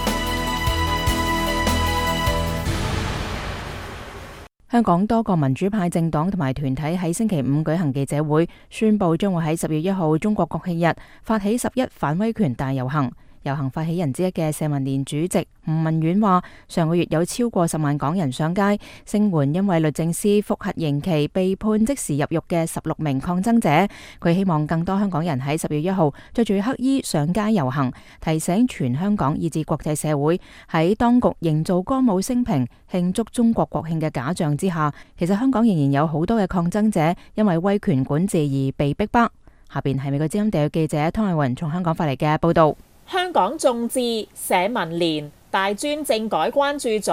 香港多個民主派政黨同埋團體喺星期五舉行記者會，宣布將會喺十月一號中國國慶日發起十一反威權大遊行。遊行發起人之一嘅社民連主席吳文遠話，上個月有超過十萬港人上街聲援因為律政司覆核刑期被判即時入獄嘅十六名抗爭者。佢希望更多香港人喺十月一號着住黑衣上街遊行，提醒全香港以至國際社會喺當局營造歌舞升平慶祝中國國慶嘅假象之下，其實香港仍然有好多嘅抗爭者因為威權管治而被逼迫。下邊係美國之音地記者湯藝雲從香港發嚟嘅報道。 香港眾志、社民連、大專政改關注組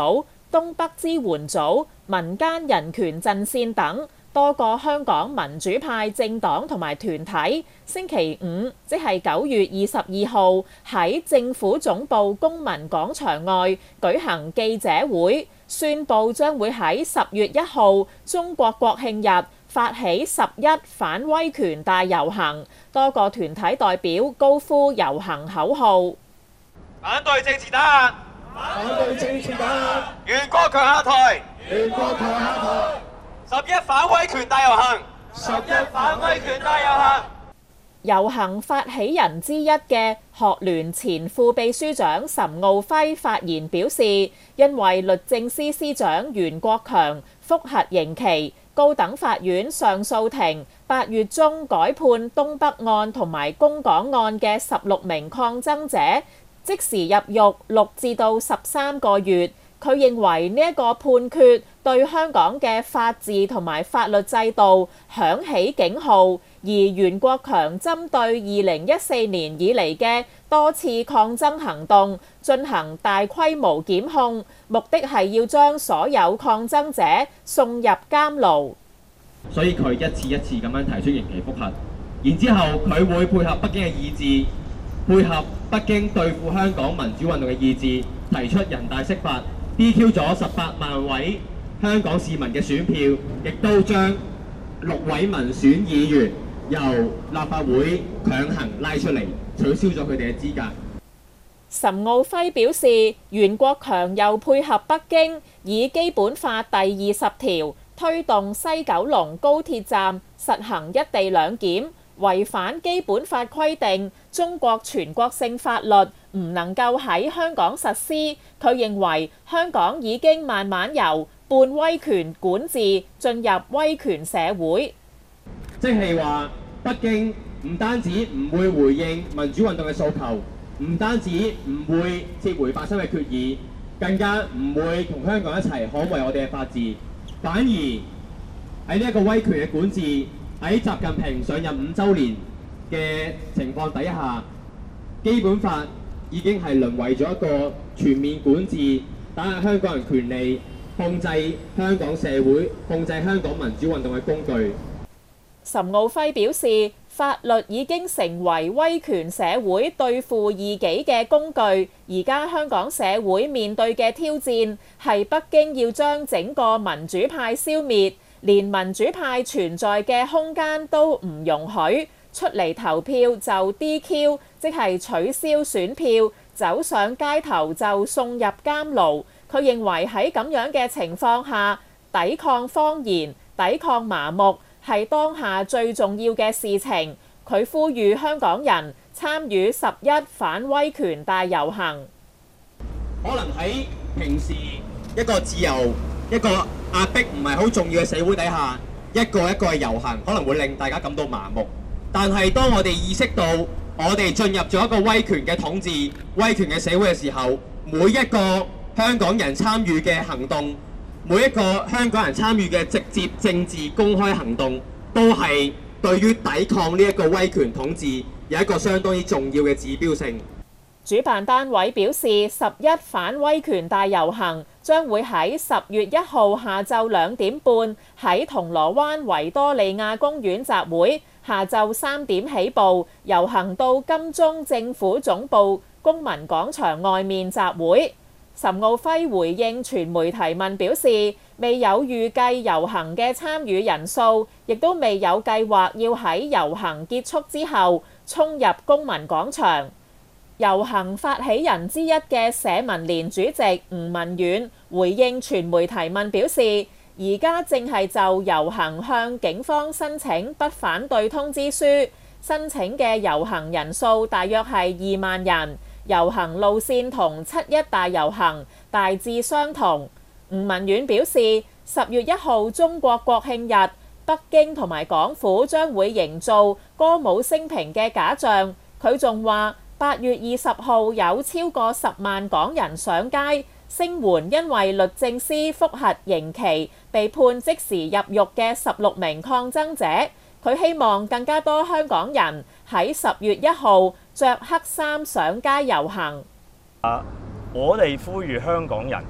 東北支援組、民間人權陣線等多個香港民主派政黨同埋團體，星期五即係九月二十二號喺政府總部公民廣場外舉行記者會，宣布將會喺十月一號中國國慶日發起十一反威權大遊行，多個團體代表高呼遊行口號： 反對政治打壓，反對政治打壓，袁國強下台，袁國強下台。十一反威權大遊行，十一反威權大遊行。 遊行發起人之一嘅學聯前副秘書長岑敖暉發言表示，因為律政司司長袁國強覆核刑期，高等法院上訴庭八月中改判東北案同埋公港案嘅十六名抗爭者即時入獄六至到十三個月。佢認為呢一個判決對香港嘅法治同埋法律制度響起警號，而袁國強針對二零一四年以嚟嘅多次抗爭行動進行大規模檢控，目的係要將所有抗爭者送入監牢。 所以佢一次一次咁樣提出刑期覆核，然之後佢會配合北京嘅意志，配合北京對付香港民主運動嘅意志，提出人大釋法。D Q 咗十八萬位香港市民嘅選票，亦都將六位民選議員由立法會強行拉出嚟，取消咗佢哋嘅資格。 岑敖暉表示，袁國強又配合北京，以基本法第二十條推動西九龍高鐵站實行一地兩檢，違反基本法規定，中國全國性法律唔能夠喺香港實施。佢認為香港已經慢慢由半威權管治進入威權社會， 即係話北京唔單止唔會回應民主運動嘅訴求，唔單止唔會撤回八三嘅決議，更加唔會同香港一齊捍衛我哋嘅法治，反而喺呢一個威權嘅管治，喺習近平上任五週年嘅情況底下，基本法已經係淪為咗一個全面管治，打壓香港人權利，控制香港社會，控制香港民主運動嘅工具。 岑敖暉表示，法律已經成為威權社會對付異己嘅工具。而家香港社會面對嘅挑戰係北京要將整個民主派消滅，連民主派存在嘅空間都唔容許，出嚟投票就 D Q， 即係取消選票，走上街頭就送入監牢。佢認為喺咁樣嘅情況下，抵抗謊言、抵抗麻木係當下最重要嘅事情。佢呼籲香港人參與十一反威權大遊行。 可能喺平時一個自由、一個壓迫唔係好重要嘅社會底下，一個一個嘅遊行可能會令大家感到麻木。但係當我哋意識到我哋進入咗一個威權嘅統治、威權嘅社會嘅時候，每一個香港人參與嘅行動，每一個香港人參與嘅直接政治公開行動，都係對於抵抗呢一個威權統治有一個相當之重要嘅指標性。 主辦單位表示，十一反威權大遊行將會喺十月一號下晝兩點半喺銅鑼灣維多利亞公園集會，下晝三點起步，遊行到金鐘政府總部公民廣場外面集會。岑敖暉回應傳媒提問表示，未有預計遊行嘅參與人數，亦都未有計劃要喺遊行結束之後衝入公民廣場。遊行發起人之一嘅社民連主席吳文遠回應傳媒提問表示，而家正係就遊行向警方申請不反對通知書，申請嘅遊行人數大約係二萬人，遊行路線同七一大遊行大致相同。吳文遠表示，十月一號中國國慶日，北京同埋港府將會營造歌舞升平嘅假象。佢仲話，八月二十號有超過十萬港人上街聲援，因為律政司覆核刑期被判即時入獄嘅十六名抗爭者。佢希望更加多香港人喺十月一號着黑衫上街遊行。 啊！我哋呼籲香港人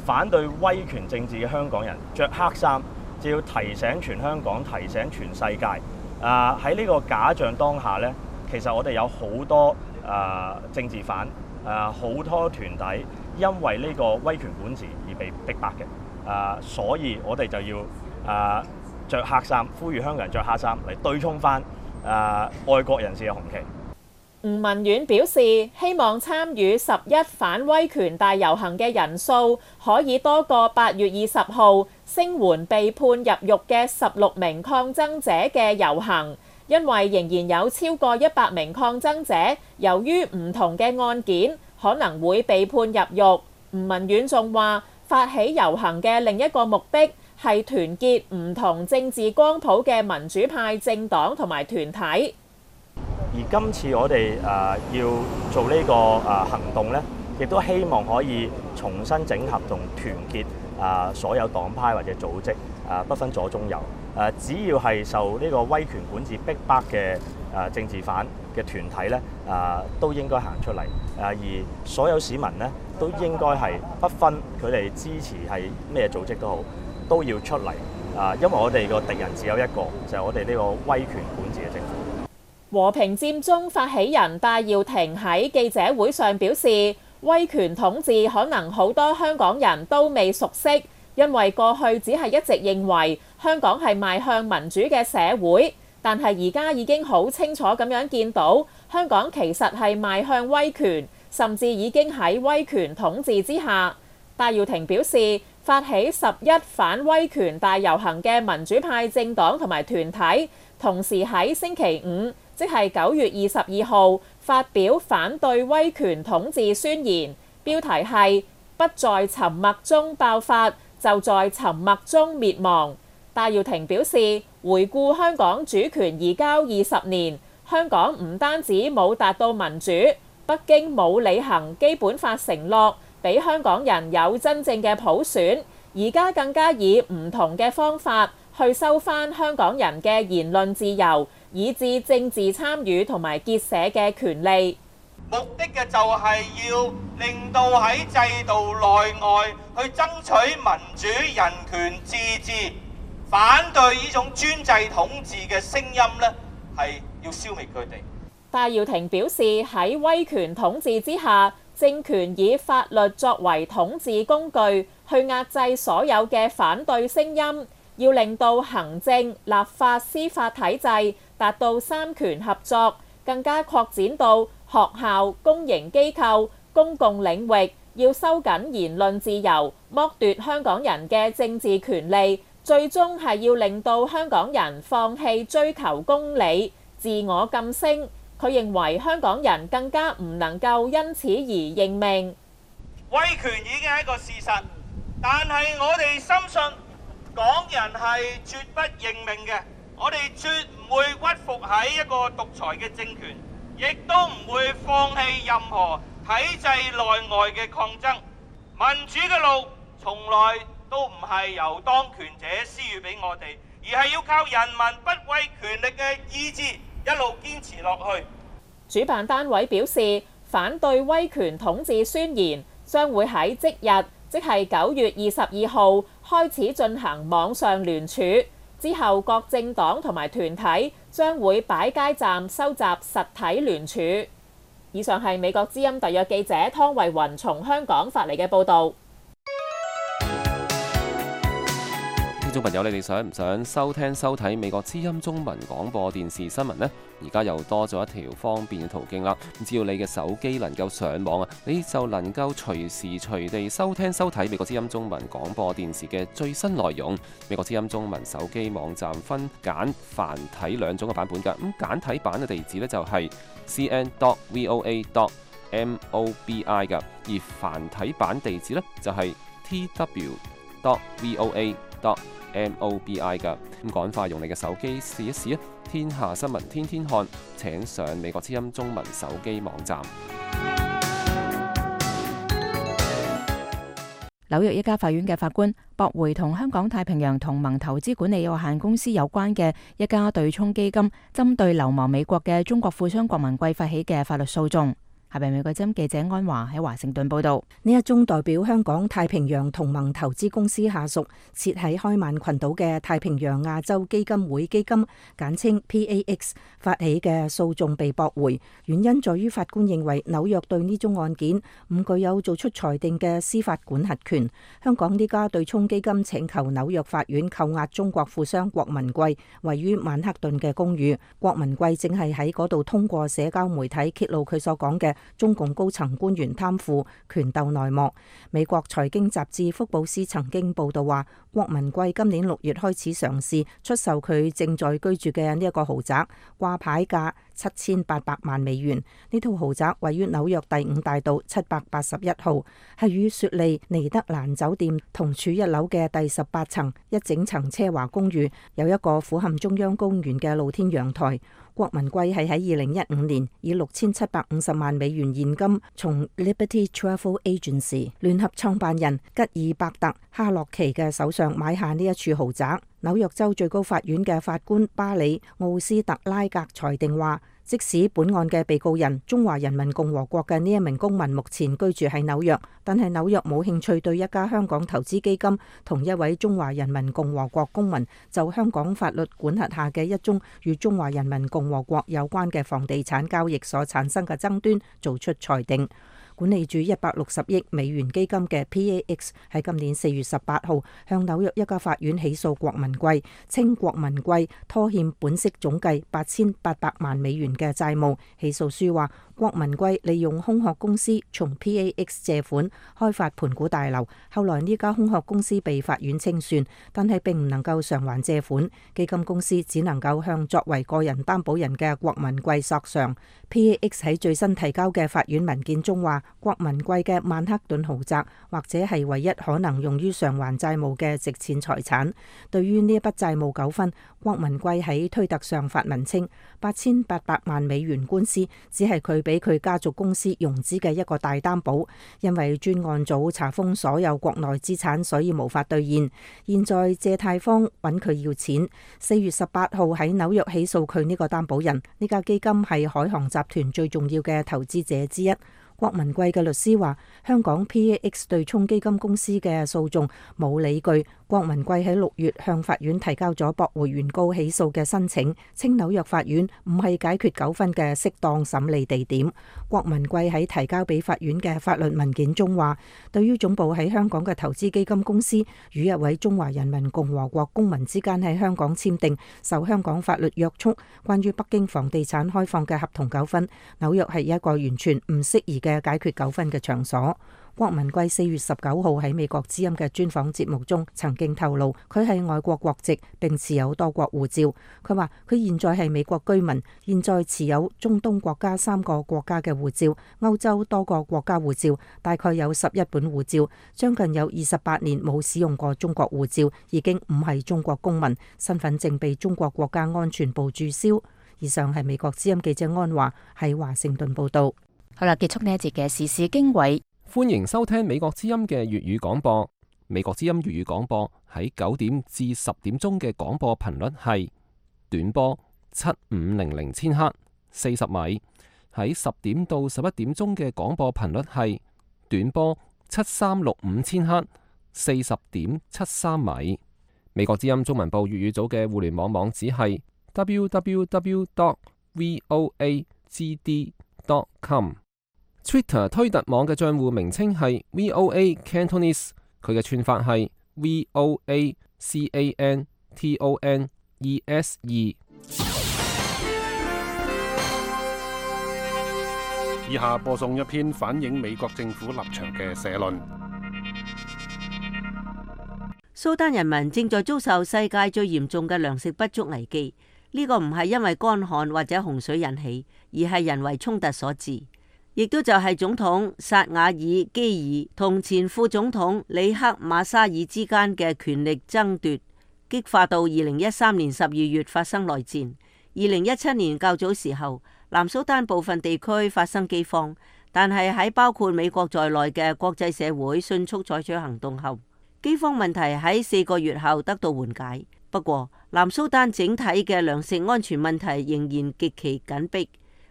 反對威權政治嘅香港人着黑衫，就要提醒全香港，提醒全世界。啊！喺呢個假象當下呢，其實我哋有好多啊政治犯，啊好多團體因為呢個威權管治而被逼迫嘅。啊，所以我哋就要啊著黑衫，呼籲香港人着黑衫嚟對沖翻啊愛國人士嘅紅旗。 吳文遠表示，希望參與十一反威權大遊行嘅人數可以多過八月二十號聲援被判入獄嘅十六名抗爭者嘅遊行，因為仍然有超過一百名抗爭者由於唔同嘅案件可能會被判入獄。吳文遠仲話，發起遊行嘅另一個目的係團結唔同政治光譜嘅民主派政黨同埋團體。 而今次我哋誒、呃、要做呢、這個誒、呃、行動咧，亦都希望可以重新整合同團結啊、呃、所有黨派或者組織啊、呃，不分左中右誒、呃，只要係受呢個威權管治逼迫嘅誒、呃、政治犯嘅團體咧啊、呃，都應該行出嚟誒、呃，而所有市民咧都應該係不分佢哋支持係咩組織都好，都要出嚟啊、呃，因為我哋個敵人只有一個，就係、是、我哋呢個威權管治嘅政府。 和平佔中發起人戴耀廷喺記者會上表示，威權統治可能好多香港人都未熟悉，因為過去只係一直認為香港係邁向民主嘅社會，但係而家已經好清楚咁樣見到香港其實係邁向威權，甚至已經喺威權統治之下。戴耀廷表示，發起十一反威權大遊行嘅民主派政黨同埋團體，同時喺星期五，即係九月二十二號發表反對威權統治宣言，標題係不在沉默中爆發，就在沉默中滅亡。戴耀廷表示，回顧香港主權移交二十年，香港唔單止冇達到民主，北京冇履行基本法承諾，俾香港人有真正嘅普選，而家更加以唔同嘅方法去收返香港人嘅言論自由，以至政治參與同埋結社嘅權利。 目的嘅就係要令到喺制度內外去爭取民主、人權、自治，反對呢種專制統治嘅聲音呢，係要消滅佢哋。 戴耀廷表示，喺威權統治之下，政權以法律作為統治工具，去壓制所有嘅反對聲音，要令到行政、立法、司法體制達到三權合作，更加擴展到學校、公營機構、公共領域，要收緊言論自由，剝奪香港人嘅政治權利，最終係要令到香港人放棄追求公理、自我晉升。佢認為香港人更加唔能夠因此而認命。 威權已經係一個事實，但係我哋深信港人係絕不認命嘅，我哋絕唔會屈服喺一個獨裁嘅政權，亦都唔會放棄任何體制內外嘅抗爭。民主嘅路從來都唔係由當權者施予俾我哋，而係要靠人民不畏權力嘅意志一路堅持落去。 主辦單位表示，反對威權統治宣言將會喺即日，即係九月二十二號開始進行網上聯署，之後各政黨同埋團體將會擺街站收集實體聯署。以上係美國之音特約記者湯慧雲從香港發嚟嘅報導。 聽眾朋友，你哋想唔想收聽收睇美國之音中文廣播電視新聞呢？而家又多咗一條方便嘅途徑啦！只要你嘅手機能夠上網啊，你就能夠隨時隨地收聽收睇美國之音中文廣播電視嘅最新內容。美國之音中文手機網站分簡繁體兩種嘅版本㗎。咁簡體版嘅地址呢，就係 c n dot voa dot mobi 㗎，而繁體版地址呢，就係 t w dot voa dot mobi 㗎。咁趕快用你嘅手機試一試啊！天下新聞天天看，請上美國之音中文手機網站。 紐約一家法院嘅法官駁回同香港太平洋同盟投資管理有限公司有關嘅一家對沖基金針對流亡美國嘅中國富商郭文貴發起嘅法律訴訟。 下邊美國之音記者安華喺華盛頓報道。 呢一宗代表香港太平洋同盟投資公司下屬設喺開曼群島嘅太平洋亞洲基金會基金，簡稱 P A X 發起嘅訴訟被駁回，原因在於法官認為紐約對呢宗案件唔具有做出裁定嘅司法管轄權。香港呢家對沖基金請求紐約法院扣押中國富商郭文貴位於曼克頓嘅公寓。郭文貴正係喺嗰度通過社交媒體揭露佢所講嘅中共高層官員貪腐權鬥內幕。美國財經雜誌福布斯曾經報道話，郭文貴今年六月開始嘗試出售佢正在居住嘅呢一個豪宅，掛牌價七千八百萬美元。呢套豪宅位於紐約第五大道七百八十一號，係與雪莉尼德蘭酒店同處一樓嘅第十八層一整層奢華公寓，有一個俯瞰中央公園嘅露天陽台。郭文貴係喺二零一五年以六千七百五十萬美元現金從 Liberty Travel Agency 聯合創辦人吉爾伯特哈洛奇嘅手上買下呢一處豪宅。紐約州最高法院嘅法官巴里奧斯特拉格裁定話，即使本案嘅被告人中華人民共和國嘅呢一名公民目前居住喺紐約，但係紐約冇興趣對一家香港投資基金同一位中華人民共和國公民就香港法律管轄下嘅一宗與中華人民共和國有關嘅房地產交易所產生嘅爭端做出裁定。管理住一百六十億美元基金嘅 P A X 喺今年四月十八號向紐約一家法院起訴郭文貴，稱郭文貴拖欠本息總計八千八百萬美元嘅債務。起訴書話，郭文貴利用空殼公司從 P A X 借款開發盤古大樓，後來呢家空殼公司被法院清算，但係並唔能夠償還借款，基金公司只能夠向作為個人擔保人嘅郭文貴索償。P A X 喺最新提交嘅法院文件中話，郭文貴嘅曼克頓豪宅或者係唯一可能用於償還債務嘅值錢財產。對於呢一筆債務糾紛，郭文貴喺推特上發文稱，八千八百萬美元官司只係佢俾佢家族公司融資嘅一個大擔保，因為專案組查封所有國內資產，所以無法兌現。現在借貸方揾佢要錢。四月十八號喺紐約起訴佢呢個擔保人，呢家基金係海航集團最重要嘅投資者之一。郭文貴嘅律師話，香港 P A X 對沖基金公司嘅訴訟冇理據。郭文貴喺六月向法院提交咗駁回原告起訴嘅申請，稱紐約法院唔係解決糾紛嘅適當審理地點。郭文貴喺提交俾法院嘅法律文件中話，對於總部喺香港嘅投資基金公司與一位中華人民共和國公民之間喺香港簽訂受香港法律約束關於北京房地產開放嘅合同糾紛，紐約係一個完全唔適宜嘅解決糾紛嘅場所。郭文貴四月十九號喺美國之音嘅專訪節目中曾經透露，佢係外國國籍並持有多國護照。佢話佢現在係美國居民，現在持有中東國家三個國家嘅護照，歐洲多個國家護照，大概有十一本護照，將近有二十八年冇使用過中國護照，已經唔係中國公民，身份證被中國國家安全部註銷。以上係美國之音記者安華喺華盛頓報道。 好啦，結束呢一節嘅時事經緯。 歡迎收聽美國之音嘅粵語廣播。美國之音粵語廣播喺九點至十點鐘嘅廣播頻率係短波七五零零千赫四十米，喺十點到十一點鐘嘅廣播頻率係短波七三六五千赫四十點七三米。美國之音中文部粵語組嘅互聯網網址係 w w w dot voa g d dot com。Twitter 推特網嘅賬戶名稱係 V O A Cantonese， 佢嘅串法係 V O A C A N T O N E S E。 以下播送一篇反映美國政府立場嘅社論。 蘇丹人民正在遭受世界最嚴重嘅糧食不足危機，呢個唔係因為乾旱或者洪水引起，而係人為衝突所致。亦都就係總統薩瓦爾基爾同前副總統里克馬沙爾之間嘅權力爭奪，激化到二零一三年十二月發生內戰。二零一七年較早時候，南蘇丹部分地區發生饑荒，但係喺包括美國在內嘅國際社會迅速採取行動後，饑荒問題喺四個月後得到緩解。不過，南蘇丹整體嘅糧食安全問題仍然極其緊迫。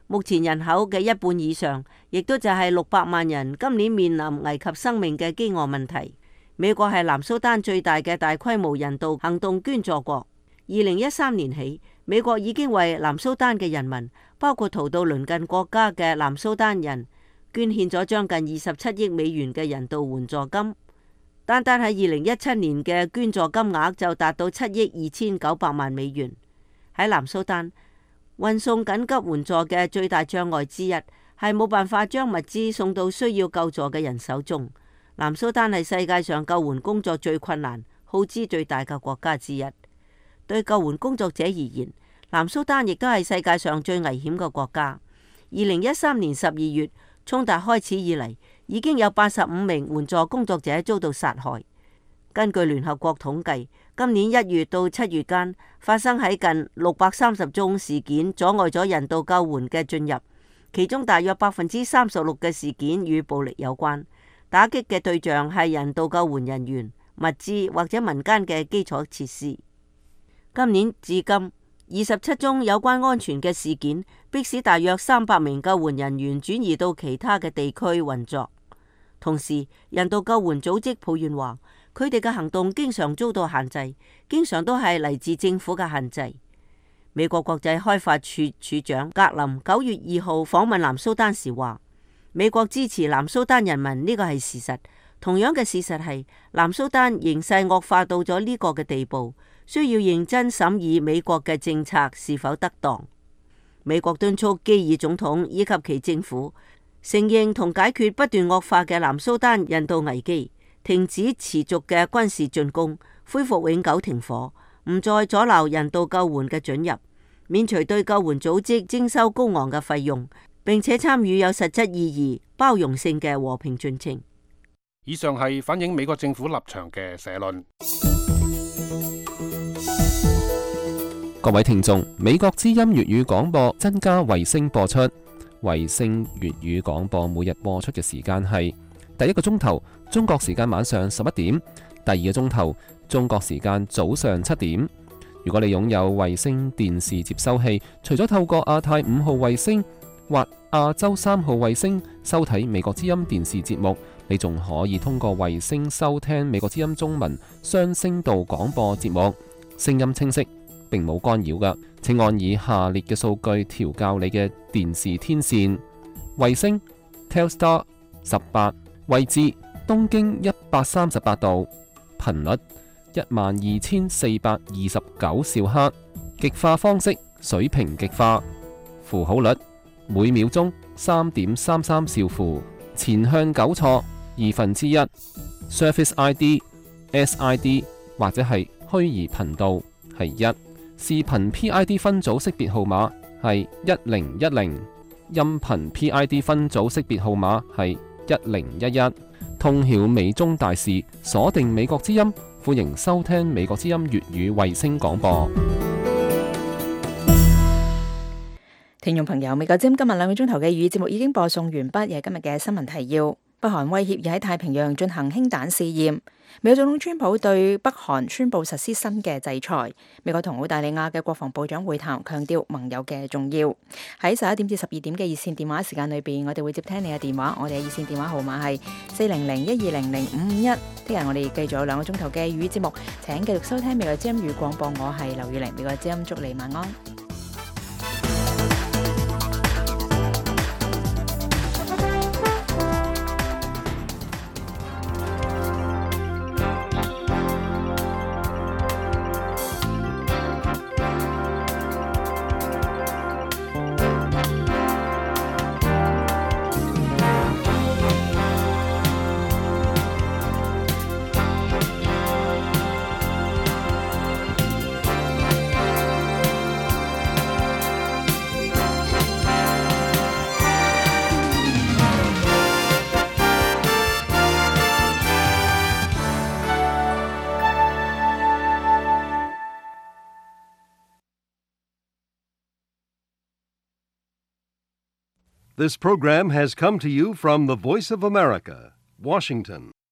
目前人口嘅一半以上，亦都就係六百萬人，今年面臨危及生命嘅飢餓問題。美國係南蘇丹最大嘅大規模人道行動捐助國。二零一三年起，美國已經為南蘇丹嘅人民，包括逃到鄰近國家嘅南蘇丹人，捐獻咗將近二十七億美元嘅人道援助金。單單喺二零一七年嘅捐助金額就達到七億二千九百萬美元。喺南蘇丹，運送緊急援助嘅最大障礙之一係冇辦法將物資送到需要救助嘅人手中。南蘇丹係世界上救援工作最困難、耗資最大嘅國家之一。對救援工作者而言，南蘇丹亦都係世界上最危險嘅國家。二零一三年十二月衝突開始以嚟，已經有八十五名援助工作者遭到殺害。根據聯合國統計，今年一月到七月間發生喺近六百三十宗事件，阻礙咗人道救援嘅進入，其中大約百分之三十六嘅事件與暴力有關，打擊嘅對象係人道救援人員、物資或者民間嘅基礎設施。今年至今，二十七宗有關安全嘅事件，迫使大約三百名救援人員轉移到其他嘅地區運作。同時，人道救援組織抱怨話，佢哋嘅行動經常遭到限制，經常都係嚟自政府嘅限制。美國國際開發處處長格林九月二號訪問南蘇丹時話，美國支持南蘇丹人民，呢個係事實。同樣嘅事實係，南蘇丹形勢惡化到咗呢個嘅地步，需要認真審議美國嘅政策是否得當。美國敦促基爾總統以及其政府承認同解決不斷惡化嘅南蘇丹人道危機，停止持續嘅軍事進攻，恢復永久停火，唔再阻撓人道救援嘅准入，免除對救援組織徵收高昂嘅費用，並且參與有實質意義、包容性嘅和平進程。 以上係反映美國政府立場嘅社論。 各位聽眾，美國之音粵語廣播增加衛星播出，衛星粵語廣播每日播出嘅時間係第一個鐘頭中國時間晚上十一點，第二個鐘頭中國時間早上七點。如果你擁有衛星電視接收器，除咗透過亞太五號衛星或亞洲三號衛星收睇美國之音電視節目，你仲可以通過衛星收聽美國之音中文雙聲道廣播節目，聲音清晰，並冇干擾㗎。請按以下列嘅數據調校你嘅電視天線：衛星 Telstar 十八，位置東經一百三十八度，頻率一萬二千四百二十九兆赫，極化方式水平極化，符號率每秒鐘三點三三兆符，前向糾錯二分之一 ，Surface I D、S I D 或者係虛擬頻道係一，視頻 P I D 分組識別號碼係一零一零，音頻 P I D 分組識別號碼係一零一一。通曉美中大事，鎖定美國之音，歡迎收聽美國之音粵語衛星廣播。 聽眾朋友，美國之音今日兩個鐘頭嘅粵語節目已經播送完畢，亦係今日嘅新聞提要。北韓威脅要喺太平洋進行氫彈試驗。美國總統川普對北韓宣布實施新嘅制裁。美國同澳大利亞嘅國防部長會談，強調盟友嘅重要。喺十一點至十二點嘅熱線電話時間裏邊，我哋會接聽你嘅電話。我哋嘅熱線電話號碼係四零零一二零零五五一。聽日我哋繼續有兩個鐘頭嘅粵語節目，請繼續收聽美國之音粵語廣播。我係劉玉玲，美國之音祝你晚安。 This program has come to you from the Voice of America, Washington.